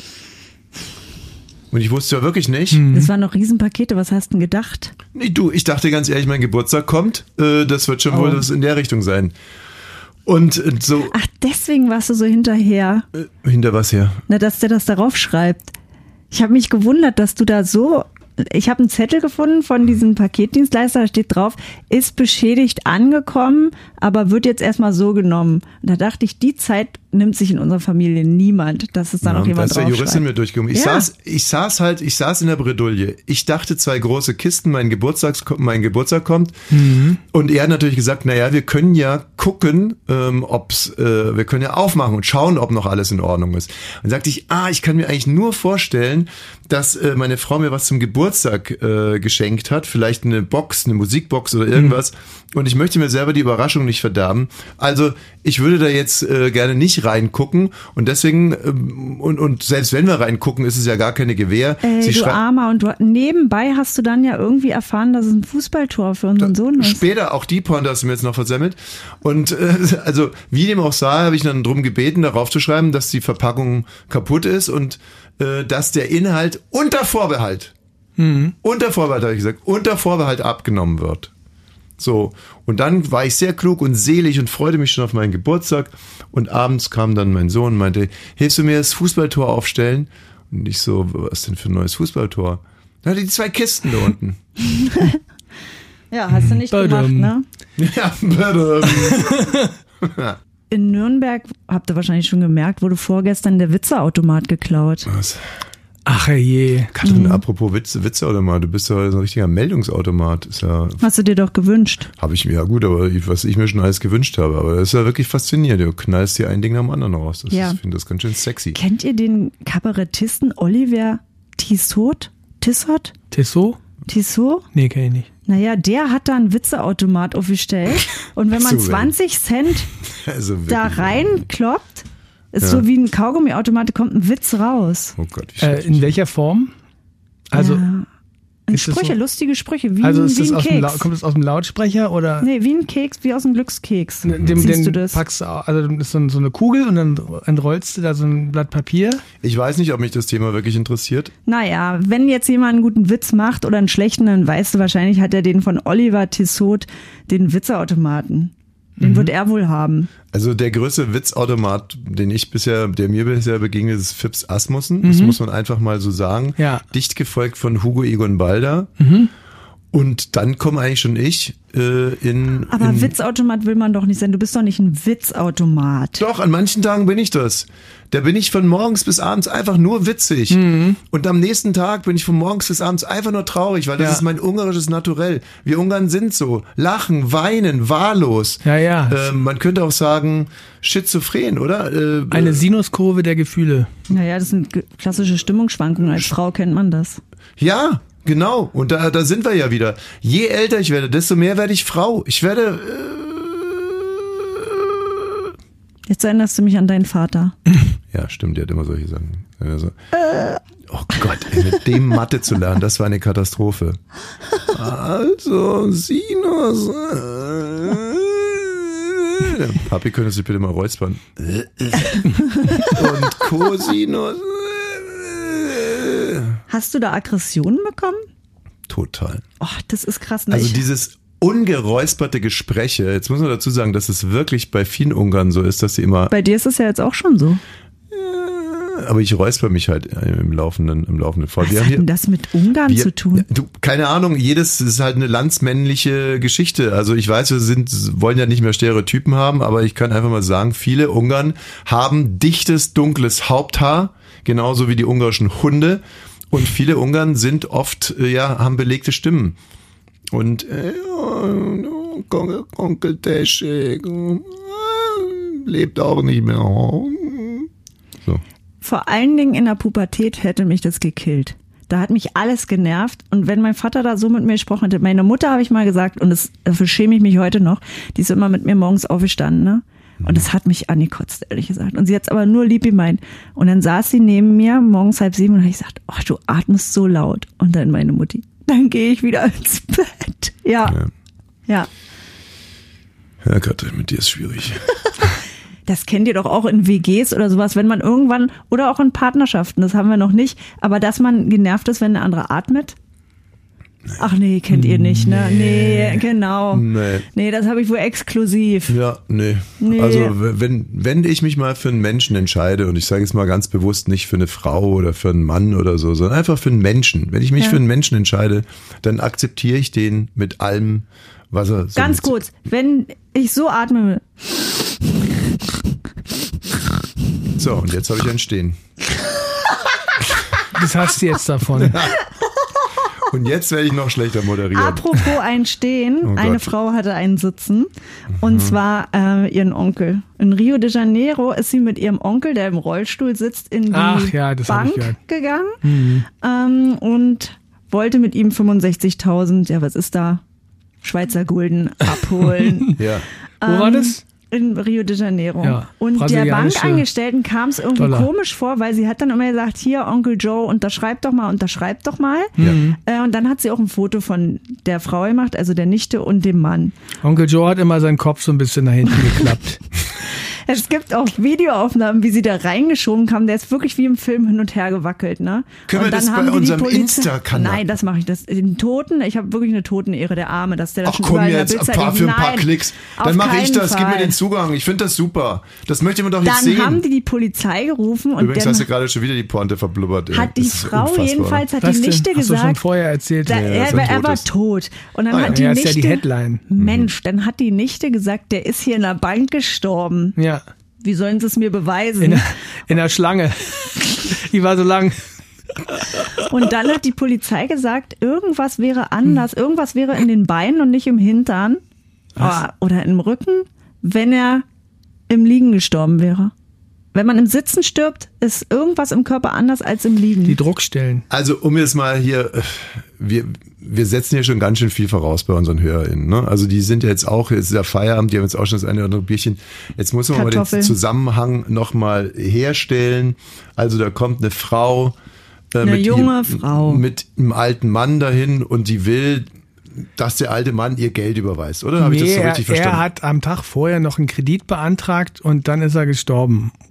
Und ich wusste ja wirklich nicht. Das waren noch Riesenpakete, was hast du denn gedacht? Nee, ich dachte ganz ehrlich, mein Geburtstag kommt. Das wird schon wohl das in der Richtung sein. Und so. Ach, deswegen warst du so hinterher. Hinter was her? Na, dass der das darauf schreibt. Ich habe mich gewundert, dass du da so. Ich habe einen Zettel gefunden von diesem Paketdienstleister, da steht drauf, ist beschädigt angekommen, aber wird jetzt erstmal so genommen. Und da dachte ich, die Zeit nimmt sich in unserer Familie niemand, dass es da noch jemand draufschreibt. Da ist der Juristin mir durchgekommen. Ich saß in der Bredouille. Ich dachte, 2 große Kisten, mein Geburtstag kommt. Und er hat natürlich gesagt, naja, wir können ja gucken, wir können ja aufmachen und schauen, ob noch alles in Ordnung ist. Und dann sagte ich, ich kann mir eigentlich nur vorstellen, dass meine Frau mir was zum Geburtstag geschenkt hat, vielleicht eine Musikbox oder irgendwas. Und ich möchte mir selber die Überraschung nicht verderben. Also ich würde da jetzt gerne nicht reingucken und deswegen und selbst wenn wir reingucken, ist es ja gar keine Gewähr. Du Armer, und nebenbei hast du dann ja irgendwie erfahren, dass es ein Fußballtor für unseren Sohn ist. Später auch die Pointe hast du mir jetzt noch versemmelt. Und also wie dem auch sei, habe ich dann drum gebeten, darauf zu schreiben, dass die Verpackung kaputt ist und dass der Inhalt unter Vorbehalt habe ich gesagt, unter Vorbehalt abgenommen wird. So, und dann war ich sehr klug und selig und freute mich schon auf meinen Geburtstag. Und abends kam dann mein Sohn und meinte, hilfst du mir das Fußballtor aufstellen? Und ich so, was denn für ein neues Fußballtor? Da hatte die 2 Kisten da unten. Ja, hast du nicht gemacht, ne? Ja, In Nürnberg, habt ihr wahrscheinlich schon gemerkt, wurde vorgestern der Witzeautomat geklaut. Was? Ach je. Katrin, apropos Witzeautomat, du bist ja ein richtiger Meldungsautomat. Ist ja, hast du dir doch gewünscht. Habe ich mir, ja gut, aber was ich mir schon alles gewünscht habe. Aber das ist ja wirklich faszinierend. Du knallst dir ein Ding nach dem anderen raus. Ich finde das ganz schön sexy. Kennt ihr den Kabarettisten Oliver Tissot? Tissot? Tissot? Nee, kenn ich nicht. Naja, der hat da einen Witzeautomat aufgestellt. Und wenn man 20 Cent da reinkloppt, ist so wie ein Kaugummiautomat, kommt ein Witz raus. Oh Gott, wie schrecklich. In welcher Form? Also Sprüche, lustige Sprüche, wie also ein Keks. Kommt es aus dem Lautsprecher oder? Nee, wie ein Keks, wie aus einem Glückskeks. Siehst du das? Packst, also das ist so eine Kugel und dann entrollst du da so ein Blatt Papier. Ich weiß nicht, ob mich das Thema wirklich interessiert. Naja, wenn jetzt jemand einen guten Witz macht oder einen schlechten, dann weißt du wahrscheinlich, hat er den von Oliver Tissot, den Witzeautomaten. Den wird er wohl haben. Also der größte Witzautomat, der mir bisher begegnet, ist Phipps Asmussen. Das muss man einfach mal so sagen. Ja. Dicht gefolgt von Hugo Egon Balder. Und dann komme eigentlich schon ich Aber Witzautomat will man doch nicht sein. Du bist doch nicht ein Witzautomat. Doch, an manchen Tagen bin ich das. Da bin ich von morgens bis abends einfach nur witzig. Und am nächsten Tag bin ich von morgens bis abends einfach nur traurig, weil das ist mein ungarisches Naturell. Wir Ungarn sind so. Lachen, weinen, wahllos. Ja. Man könnte auch sagen, schizophren, oder? Eine Sinuskurve der Gefühle. Naja, das sind klassische Stimmungsschwankungen. Als Frau kennt man das. Ja, genau. Und da sind wir ja wieder. Je älter ich werde, desto mehr werde ich Frau. Ich werde... Jetzt erinnerst du mich an deinen Vater. Ja, stimmt, der hat immer solche Sachen. Also, oh Gott, mit dem Mathe zu lernen, das war eine Katastrophe. Also, Sinus. Papi, könntest du bitte mal räuspern? Und Cosinus. Hast du da Aggressionen bekommen? Total. Oh, das ist krass. Ne? Also dieses ungeräusperte Gespräche, jetzt muss man dazu sagen, dass es wirklich bei vielen Ungarn so ist, dass sie immer... Bei dir ist es ja jetzt auch schon so. Aber ich räusper mich halt im laufenden vor. Was hat denn das mit Ungarn zu tun? Keine Ahnung, jedes ist halt eine landsmännliche Geschichte. Also ich weiß, wollen ja nicht mehr Stereotypen haben, aber ich kann einfach mal sagen, viele Ungarn haben dichtes, dunkles Haupthaar, genauso wie die ungarischen Hunde. Und viele Ungarn sind oft, haben belegte Stimmen. Und Onkel Teschek lebt auch nicht mehr. So. Vor allen Dingen in der Pubertät hätte mich das gekillt. Da hat mich alles genervt. Und wenn mein Vater da so mit mir gesprochen hätte, meine Mutter habe ich mal gesagt, und dafür schäme ich mich heute noch, die ist immer mit mir morgens aufgestanden, ne? Und das hat mich angekotzt, ehrlich gesagt. Und sie hat es aber nur lieb gemeint. Und dann saß sie neben mir morgens 6:30 und habe ich gesagt, oh, du atmest so laut. Und dann meine Mutti, dann gehe ich wieder ins Bett. Ja. Ja Gott, mit dir ist schwierig. Das kennt ihr doch auch in WGs oder sowas, wenn man irgendwann, oder auch in Partnerschaften, das haben wir noch nicht, aber dass man genervt ist, wenn der andere atmet. Ach nee, kennt ihr nicht, ne? Nee, genau. Nee, das habe ich wohl exklusiv. Ja, nee. Also wenn ich mich mal für einen Menschen entscheide, und ich sage jetzt mal ganz bewusst nicht für eine Frau oder für einen Mann oder so, sondern einfach für einen Menschen. Wenn ich mich für einen Menschen entscheide, dann akzeptiere ich den mit allem, was er so Ganz kurz, wenn ich so atme. So, und jetzt habe ich ein Stehen. Das hast du jetzt davon. Und jetzt werde ich noch schlechter moderieren. Apropos ein Stehen, eine Frau hatte einen Sitzen, und zwar ihren Onkel. In Rio de Janeiro ist sie mit ihrem Onkel, der im Rollstuhl sitzt, in die Bank gegangen und wollte mit ihm 65.000, was ist da, Schweizer Gulden abholen. Ja. Wo war das? In Rio de Janeiro. Ja, und der Bankangestellten kam es irgendwie komisch vor, weil sie hat dann immer gesagt, hier Onkel Joe, unterschreib doch mal. Ja. Und dann hat sie auch ein Foto von der Frau gemacht, also der Nichte und dem Mann. Onkel Joe hat immer seinen Kopf so ein bisschen nach hinten geklappt. Es gibt auch Videoaufnahmen, wie sie da reingeschoben kam. Der ist wirklich wie im Film hin und her gewackelt, ne? Können wir das bei unserem Insta-Kanal? Nein, das mache ich. Den Toten, ich habe wirklich eine Totenehre, der Arme, dass der da schon komm überall jetzt, in der Bildzeitung. für ein paar Klicks. Dann mache ich das, gib mir den Zugang. Ich finde das super. Das möchte man doch jetzt sehen. Dann haben die Polizei gerufen. Und übrigens hast du gerade schon wieder die Pointe verblubbert. Hat die Frau jedenfalls, hat die Nichte gesagt. Hast du schon vorher erzählt? Er war tot. Und dann hat die Nichte, ist ja die Headline. Mensch, dann hat die Nichte gesagt, der ist hier in der Bank gestorben. Ja. Wie sollen sie es mir beweisen? In der Schlange. Die war so lang. Und dann hat die Polizei gesagt, irgendwas wäre anders, irgendwas wäre in den Beinen und nicht im Hintern oder im Rücken, wenn er im Liegen gestorben wäre. Wenn man im Sitzen stirbt, ist irgendwas im Körper anders als im Liegen. Die Druckstellen. Also um jetzt mal hier, wir setzen hier schon ganz schön viel voraus bei unseren HörerInnen. Ne? Also die sind ja jetzt auch, jetzt ist der Feierabend, die haben jetzt auch schon das eine oder andere Bierchen. Jetzt muss man mal den Zusammenhang nochmal herstellen. Also da kommt eine Frau, eine junge Frau mit einem alten Mann dahin, und die will, dass der alte Mann ihr Geld überweist, oder? Habe ich das so richtig verstanden? Er hat am Tag vorher noch einen Kredit beantragt und dann ist er gestorben.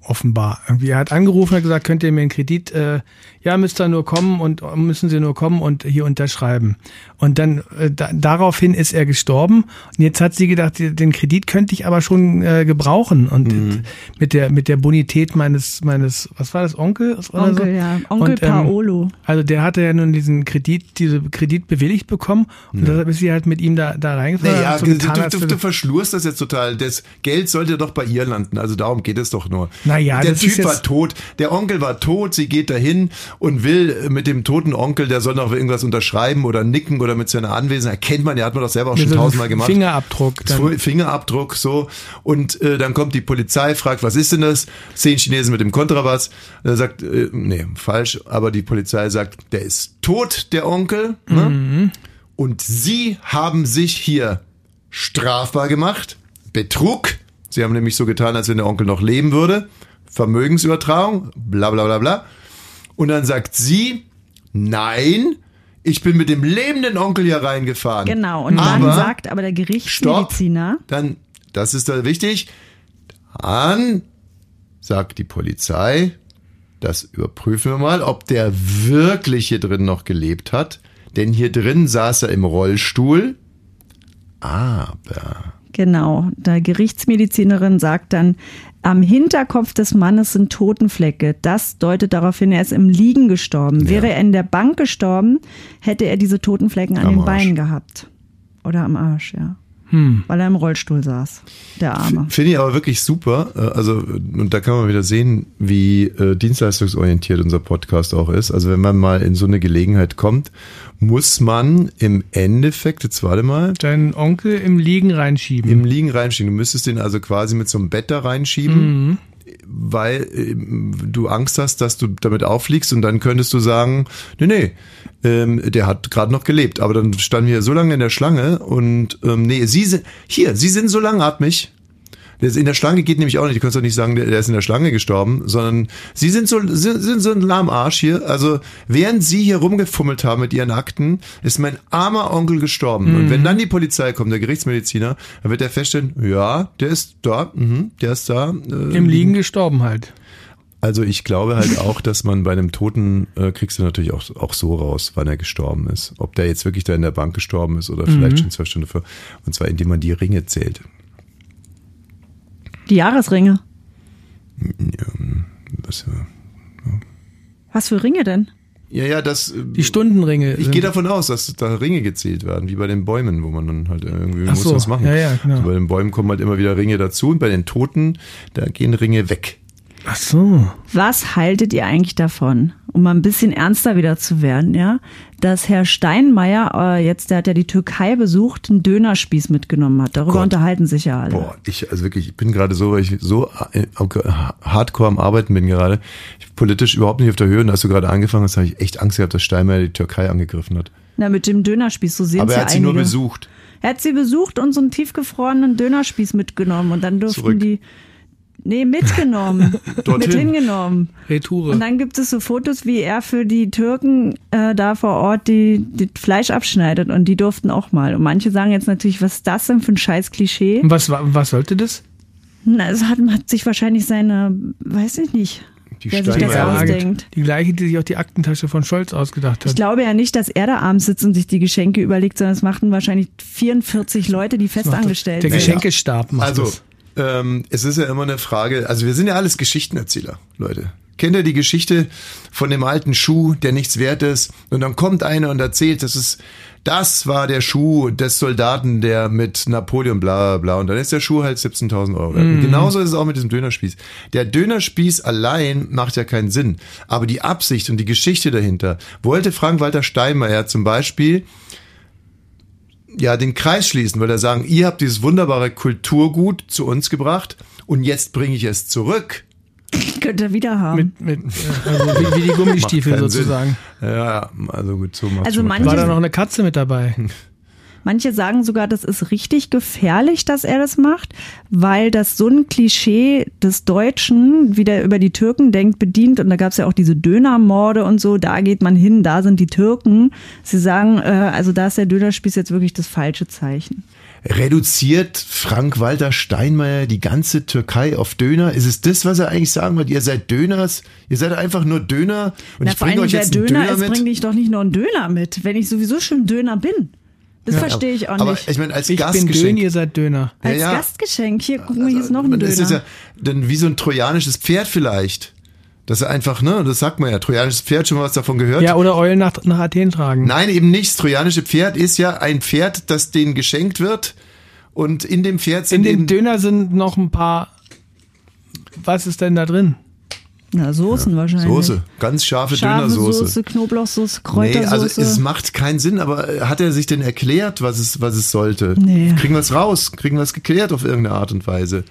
offenbar. Irgendwie, er hat angerufen und gesagt, könnt ihr mir einen Kredit, müsst ihr nur kommen und müssen Sie nur kommen und hier unterschreiben. Und dann daraufhin ist er gestorben und jetzt hat sie gedacht, den Kredit könnte ich aber schon gebrauchen und mit der Bonität meines, was war das, Onkel? Onkel, ja. Onkel Paolo. Also der hatte ja nun diese Kredit bewilligt bekommen und deshalb ist sie halt mit ihm da reingefahren. Naja, so du verschlurst das jetzt total. Das Geld sollte doch bei ihr landen. Also darum geht es doch nur. Naja, der Typ war tot, der Onkel war tot, sie geht dahin und will mit dem toten Onkel, der soll noch irgendwas unterschreiben oder nicken oder mit seiner Anwesenheit. Kennt man ja, hat man doch selber auch schon tausendmal gemacht. Fingerabdruck, so. Und dann kommt die Polizei, fragt, was ist denn das? 10 Chinesen mit dem Kontrabass. Er sagt, nee, falsch. Aber die Polizei sagt, der ist tot, der Onkel. Ne? Und sie haben sich hier strafbar gemacht. Betrug. Sie haben nämlich so getan, als wenn der Onkel noch leben würde. Vermögensübertragung, bla bla bla bla. Und dann sagt sie, nein, ich bin mit dem lebenden Onkel hier reingefahren. Genau, und dann sagt aber der Gerichtsmediziner. Dann, das ist da wichtig, dann sagt die Polizei, das überprüfen wir mal, ob der wirklich hier drin noch gelebt hat. Denn hier drin saß er im Rollstuhl, aber... Genau, der Gerichtsmedizinerin sagt dann, am Hinterkopf des Mannes sind Totenflecke. Das deutet darauf hin, er ist im Liegen gestorben. Ja. Wäre er in der Bank gestorben, hätte er diese Totenflecken an den Beinen gehabt. Oder am Arsch, ja. Weil er im Rollstuhl saß, der Arme. Finde ich aber wirklich super. Also, und da kann man wieder sehen, wie dienstleistungsorientiert unser Podcast auch ist. Also wenn man mal in so eine Gelegenheit kommt, muss man im Endeffekt, jetzt warte mal. Deinen Onkel im Liegen reinschieben. Du müsstest den also quasi mit so einem Bett da reinschieben. Weil du Angst hast, dass du damit auffliegst und dann könntest du sagen, nee, der hat gerade noch gelebt. Aber dann standen wir so lange in der Schlange und Sie sind so langatmig. In der Schlange geht nämlich auch nicht. Du kannst doch nicht sagen, der ist in der Schlange gestorben, sondern Sie sind so ein lahmarsch hier. Also während Sie hier rumgefummelt haben mit Ihren Akten, ist mein armer Onkel gestorben. Und wenn dann die Polizei kommt, der Gerichtsmediziner, dann wird er feststellen, ja, der ist da, der ist da. Im Liegen gestorben halt. Also ich glaube halt auch, dass man bei einem Toten kriegst du natürlich auch so raus, wann er gestorben ist. Ob der jetzt wirklich da in der Bank gestorben ist oder vielleicht schon 2 Stunden vor. Und zwar indem man die Ringe zählt. Die Jahresringe. Ja, Was für Ringe denn? Ja, die Stundenringe. Ich gehe davon aus, dass da Ringe gezählt werden, wie bei den Bäumen, wo man dann halt irgendwie muss was machen. Ja, genau. Also bei den Bäumen kommen halt immer wieder Ringe dazu und bei den Toten, da gehen Ringe weg. Ach so. Was haltet ihr eigentlich davon, um mal ein bisschen ernster wieder zu werden, ja, dass Herr Steinmeier, der hat ja die Türkei besucht, einen Dönerspieß mitgenommen hat. Darüber unterhalten sich ja alle. Boah, ich bin gerade so, weil ich so hardcore am Arbeiten bin gerade. Ich politisch überhaupt nicht auf der Höhe. Und als du gerade angefangen hast, habe ich echt Angst gehabt, dass Steinmeier die Türkei angegriffen hat. Na, mit dem Dönerspieß, so sehen es ja einige. Aber er hat sie nur besucht. Er hat sie besucht und so einen tiefgefrorenen Dönerspieß mitgenommen. Und dann durften die... Nee, mitgenommen. Mit hingenommen. Retoure. Und dann gibt es so Fotos, wie er für die Türken da vor Ort die Fleisch abschneidet. Und die durften auch mal. Und manche sagen jetzt natürlich, was ist das denn für ein scheiß Klischee? Und was sollte das? Na, es hat sich wahrscheinlich seine, weiß ich nicht, wer sich das ausdenkt. Die gleiche, die sich auch die Aktentasche von Scholz ausgedacht hat. Ich glaube ja nicht, dass er da abends sitzt und sich die Geschenke überlegt, sondern es machten wahrscheinlich 44 Leute, die festangestellt sind. Der Geschenkestab macht das. Es ist ja immer eine Frage, also wir sind ja alles Geschichtenerzähler, Leute. Kennt ihr die Geschichte von dem alten Schuh, der nichts wert ist? Und dann kommt einer und erzählt, das war der Schuh des Soldaten, der mit Napoleon bla bla bla. Und dann ist der Schuh halt 17.000 Euro. Und genauso ist es auch mit diesem Dönerspieß. Der Dönerspieß allein macht ja keinen Sinn. Aber die Absicht und die Geschichte dahinter wollte Frank-Walter Steinmeier zum Beispiel den Kreis schließen, weil er sagen, ihr habt dieses wunderbare Kulturgut zu uns gebracht und jetzt bringe ich es zurück. Könnt ihr wieder haben. Also wie die Gummistiefel sozusagen. Sinn. Ja, also gut, so macht also War da noch eine Katze mit dabei? Manche sagen sogar, das ist richtig gefährlich, dass er das macht, weil das so ein Klischee des Deutschen, wie der über die Türken denkt, bedient. Und da gab es ja auch diese Dönermorde und so, da geht man hin, da sind die Türken. Sie sagen, also da ist der Dönerspieß jetzt wirklich das falsche Zeichen. reduziert Frank-Walter Steinmeier die ganze Türkei auf Döner? Ist es das, was er eigentlich sagen will? Ihr seid Döners, ihr seid einfach nur Döner und ich bringe euch jetzt einen Döner mit. Bringe ich doch nicht nur einen Döner mit, wenn ich sowieso schon Döner bin. Das verstehe ich auch nicht. Aber ich meine, als ich Gastgeschenk. bin Döner, ihr seid Döner. Als Gastgeschenk, hier, guck mal, hier ist noch ein Döner. Das ist ja dann wie so ein trojanisches Pferd vielleicht. Das ist einfach, ne, das sagt man ja, trojanisches Pferd, schon mal was davon gehört? Ja, oder Eulen nach Athen tragen. Nein, eben nicht. Das trojanische Pferd ist ja ein Pferd, das denen geschenkt wird und in dem Pferd sind in dem Döner sind noch ein paar, was ist denn da drin? Na, Soßen wahrscheinlich. Soße, ganz scharfe Dönersoße. Soße, Knoblauchsoße, Kräutersoße. Nee, also es macht keinen Sinn, aber hat er sich denn erklärt, was es sollte? Nee. Kriegen wir es raus? Kriegen wir es geklärt auf irgendeine Art und Weise?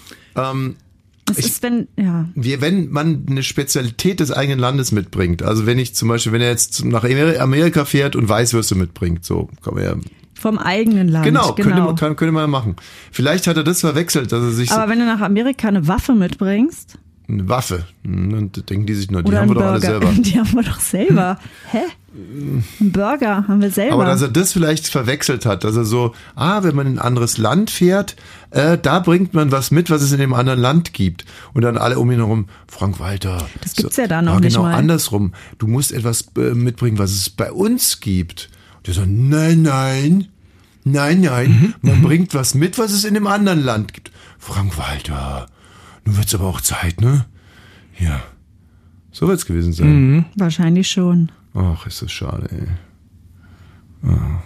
Wenn man eine Spezialität des eigenen Landes mitbringt, also wenn er jetzt nach Amerika fährt und Weißwürste mitbringt, so kann man ja. Vom eigenen Land. Genau. Könnte man machen. Vielleicht hat er das verwechselt, dass er sich. Aber wenn du nach Amerika eine Waffe mitbringst. Eine Waffe. Dann denken die sich nur, die oder haben wir doch alle Burger. selber. Die haben wir doch selber. Hä? Ein Burger haben wir selber. Aber dass er das vielleicht verwechselt hat, dass er so, wenn man in ein anderes Land fährt, da bringt man was mit, was es in dem anderen Land gibt. Und dann alle um ihn herum, Frank-Walter. Das gibt's ja da noch nicht mal. Genau, andersrum. Du musst etwas mitbringen, was es bei uns gibt. Und der so, nein. Man bringt was mit, was es in dem anderen Land gibt. Frank-Walter. Nun wird's aber auch Zeit, ne? Ja. So wird's gewesen sein. Mhm. Wahrscheinlich schon. Ach, ist das schade, ey.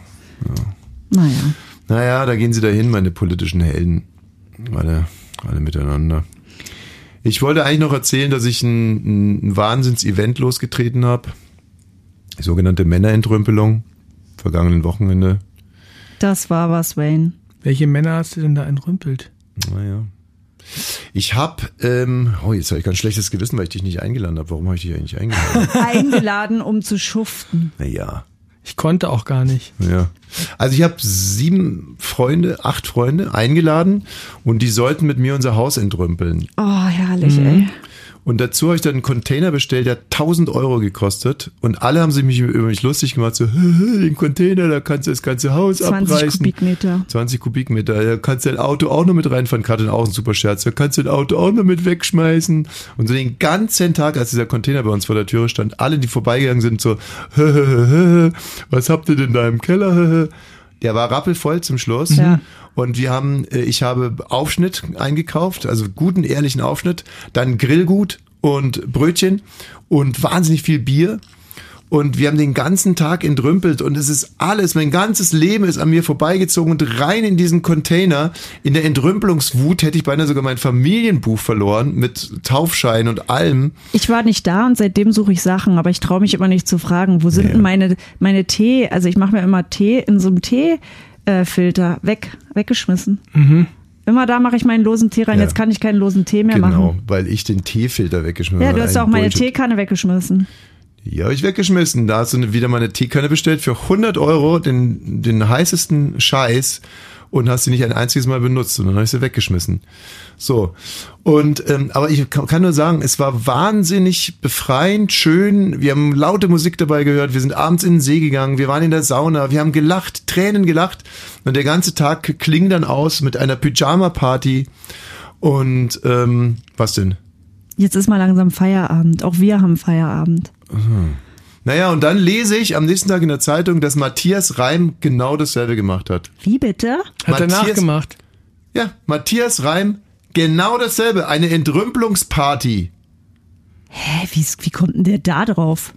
Naja, da gehen sie dahin, meine politischen Helden. Alle miteinander. Ich wollte eigentlich noch erzählen, dass ich ein Wahnsinns-Event losgetreten habe. Die sogenannte Männerentrümpelung. Vergangenen Wochenende. Das war was, Wayne. Welche Männer hast du denn da entrümpelt? Naja. Ich habe, jetzt habe ich ganz schlechtes Gewissen, weil ich dich nicht eingeladen habe. Warum habe ich dich eigentlich eingeladen? Eingeladen, um zu schuften. Naja. Ich konnte auch gar nicht. Ja. Also ich habe 8 Freunde eingeladen und die sollten mit mir unser Haus entrümpeln. Oh, herrlich, ey. Und dazu habe ich dann einen Container bestellt, der 1.000 Euro gekostet. Und alle haben sich über mich lustig gemacht, so, den Container, da kannst du das ganze Haus 20 abreißen. 20 Kubikmeter. Da kannst du dein Auto auch noch mit reinfahren, gerade auch ein super Scherz. Da kannst du dein Auto auch noch mit wegschmeißen. Und so den ganzen Tag, als dieser Container bei uns vor der Türe stand, alle, die vorbeigegangen sind, so, was habt ihr denn da im Keller? Der war rappelvoll zum Schluss. Ja. Und ich habe Aufschnitt eingekauft, also guten, ehrlichen Aufschnitt, dann Grillgut und Brötchen und wahnsinnig viel Bier. Und wir haben den ganzen Tag entrümpelt und es ist alles, mein ganzes Leben ist an mir vorbeigezogen und rein in diesen Container. In der Entrümpelungswut hätte ich beinahe sogar mein Familienbuch verloren mit Taufschein und allem. Ich war nicht da und seitdem suche ich Sachen, aber ich traue mich immer nicht zu fragen, wo sind denn meine Tee, also ich mache mir immer Tee in so einem Teefilter weggeschmissen. Mhm. Immer da mache ich meinen losen Tee rein, jetzt kann ich keinen losen Tee mehr machen. Genau, weil ich den Teefilter weggeschmissen habe. Ja, du hast auch meine Teekanne weggeschmissen. Die habe ich weggeschmissen. Da hast du wieder mal eine Teekanne bestellt für 100 Euro, den heißesten Scheiß, und hast sie nicht ein einziges Mal benutzt. Und dann habe ich sie weggeschmissen. So. Und aber ich kann nur sagen, es war wahnsinnig befreiend, schön. Wir haben laute Musik dabei gehört. Wir sind abends in den See gegangen. Wir waren in der Sauna. Wir haben gelacht, Tränen gelacht. Und der ganze Tag kling dann aus mit einer Pyjama-Party. Und was denn? Jetzt ist mal langsam Feierabend. Auch wir haben Feierabend. Naja, und dann lese ich am nächsten Tag in der Zeitung, dass Matthias Reim genau dasselbe gemacht hat. Wie bitte? Hat er nachgemacht? Ja, Matthias Reim, genau dasselbe. Eine Entrümpelungsparty. Hä, wie kommt denn der da drauf?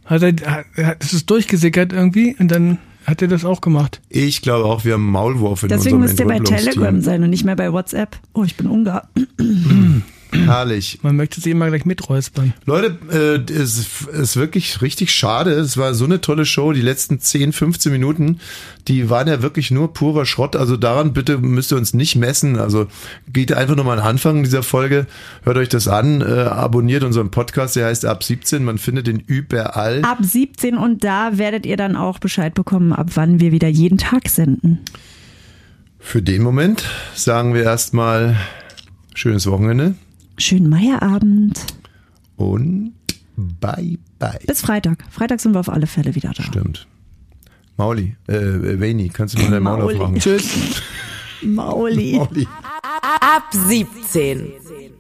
Es ist durchgesickert irgendwie und dann hat er das auch gemacht. Ich glaube auch, wir haben Maulwurf in Deswegen unserem müsst ihr bei Telegram sein und nicht mehr bei WhatsApp. Oh, ich bin Ungar. Herrlich. Man möchte sie immer gleich miträuspern. Leute, es ist wirklich richtig schade. Es war so eine tolle Show. Die letzten 10, 15 Minuten, die waren ja wirklich nur purer Schrott. Also daran bitte müsst ihr uns nicht messen. Also geht einfach nochmal an den Anfang dieser Folge. Hört euch das an. Abonniert unseren Podcast. Der heißt Ab 17. Man findet den überall. Ab 17 und da werdet ihr dann auch Bescheid bekommen, ab wann wir wieder jeden Tag senden. Für den Moment sagen wir erstmal schönes Wochenende. Schönen Meierabend. Und bye bye. Bis Freitag. Freitag sind wir auf alle Fälle wieder da. Stimmt. Mauli, Weini, kannst du mal dein Maul aufmachen? Tschüss. Mauli. Ab 17.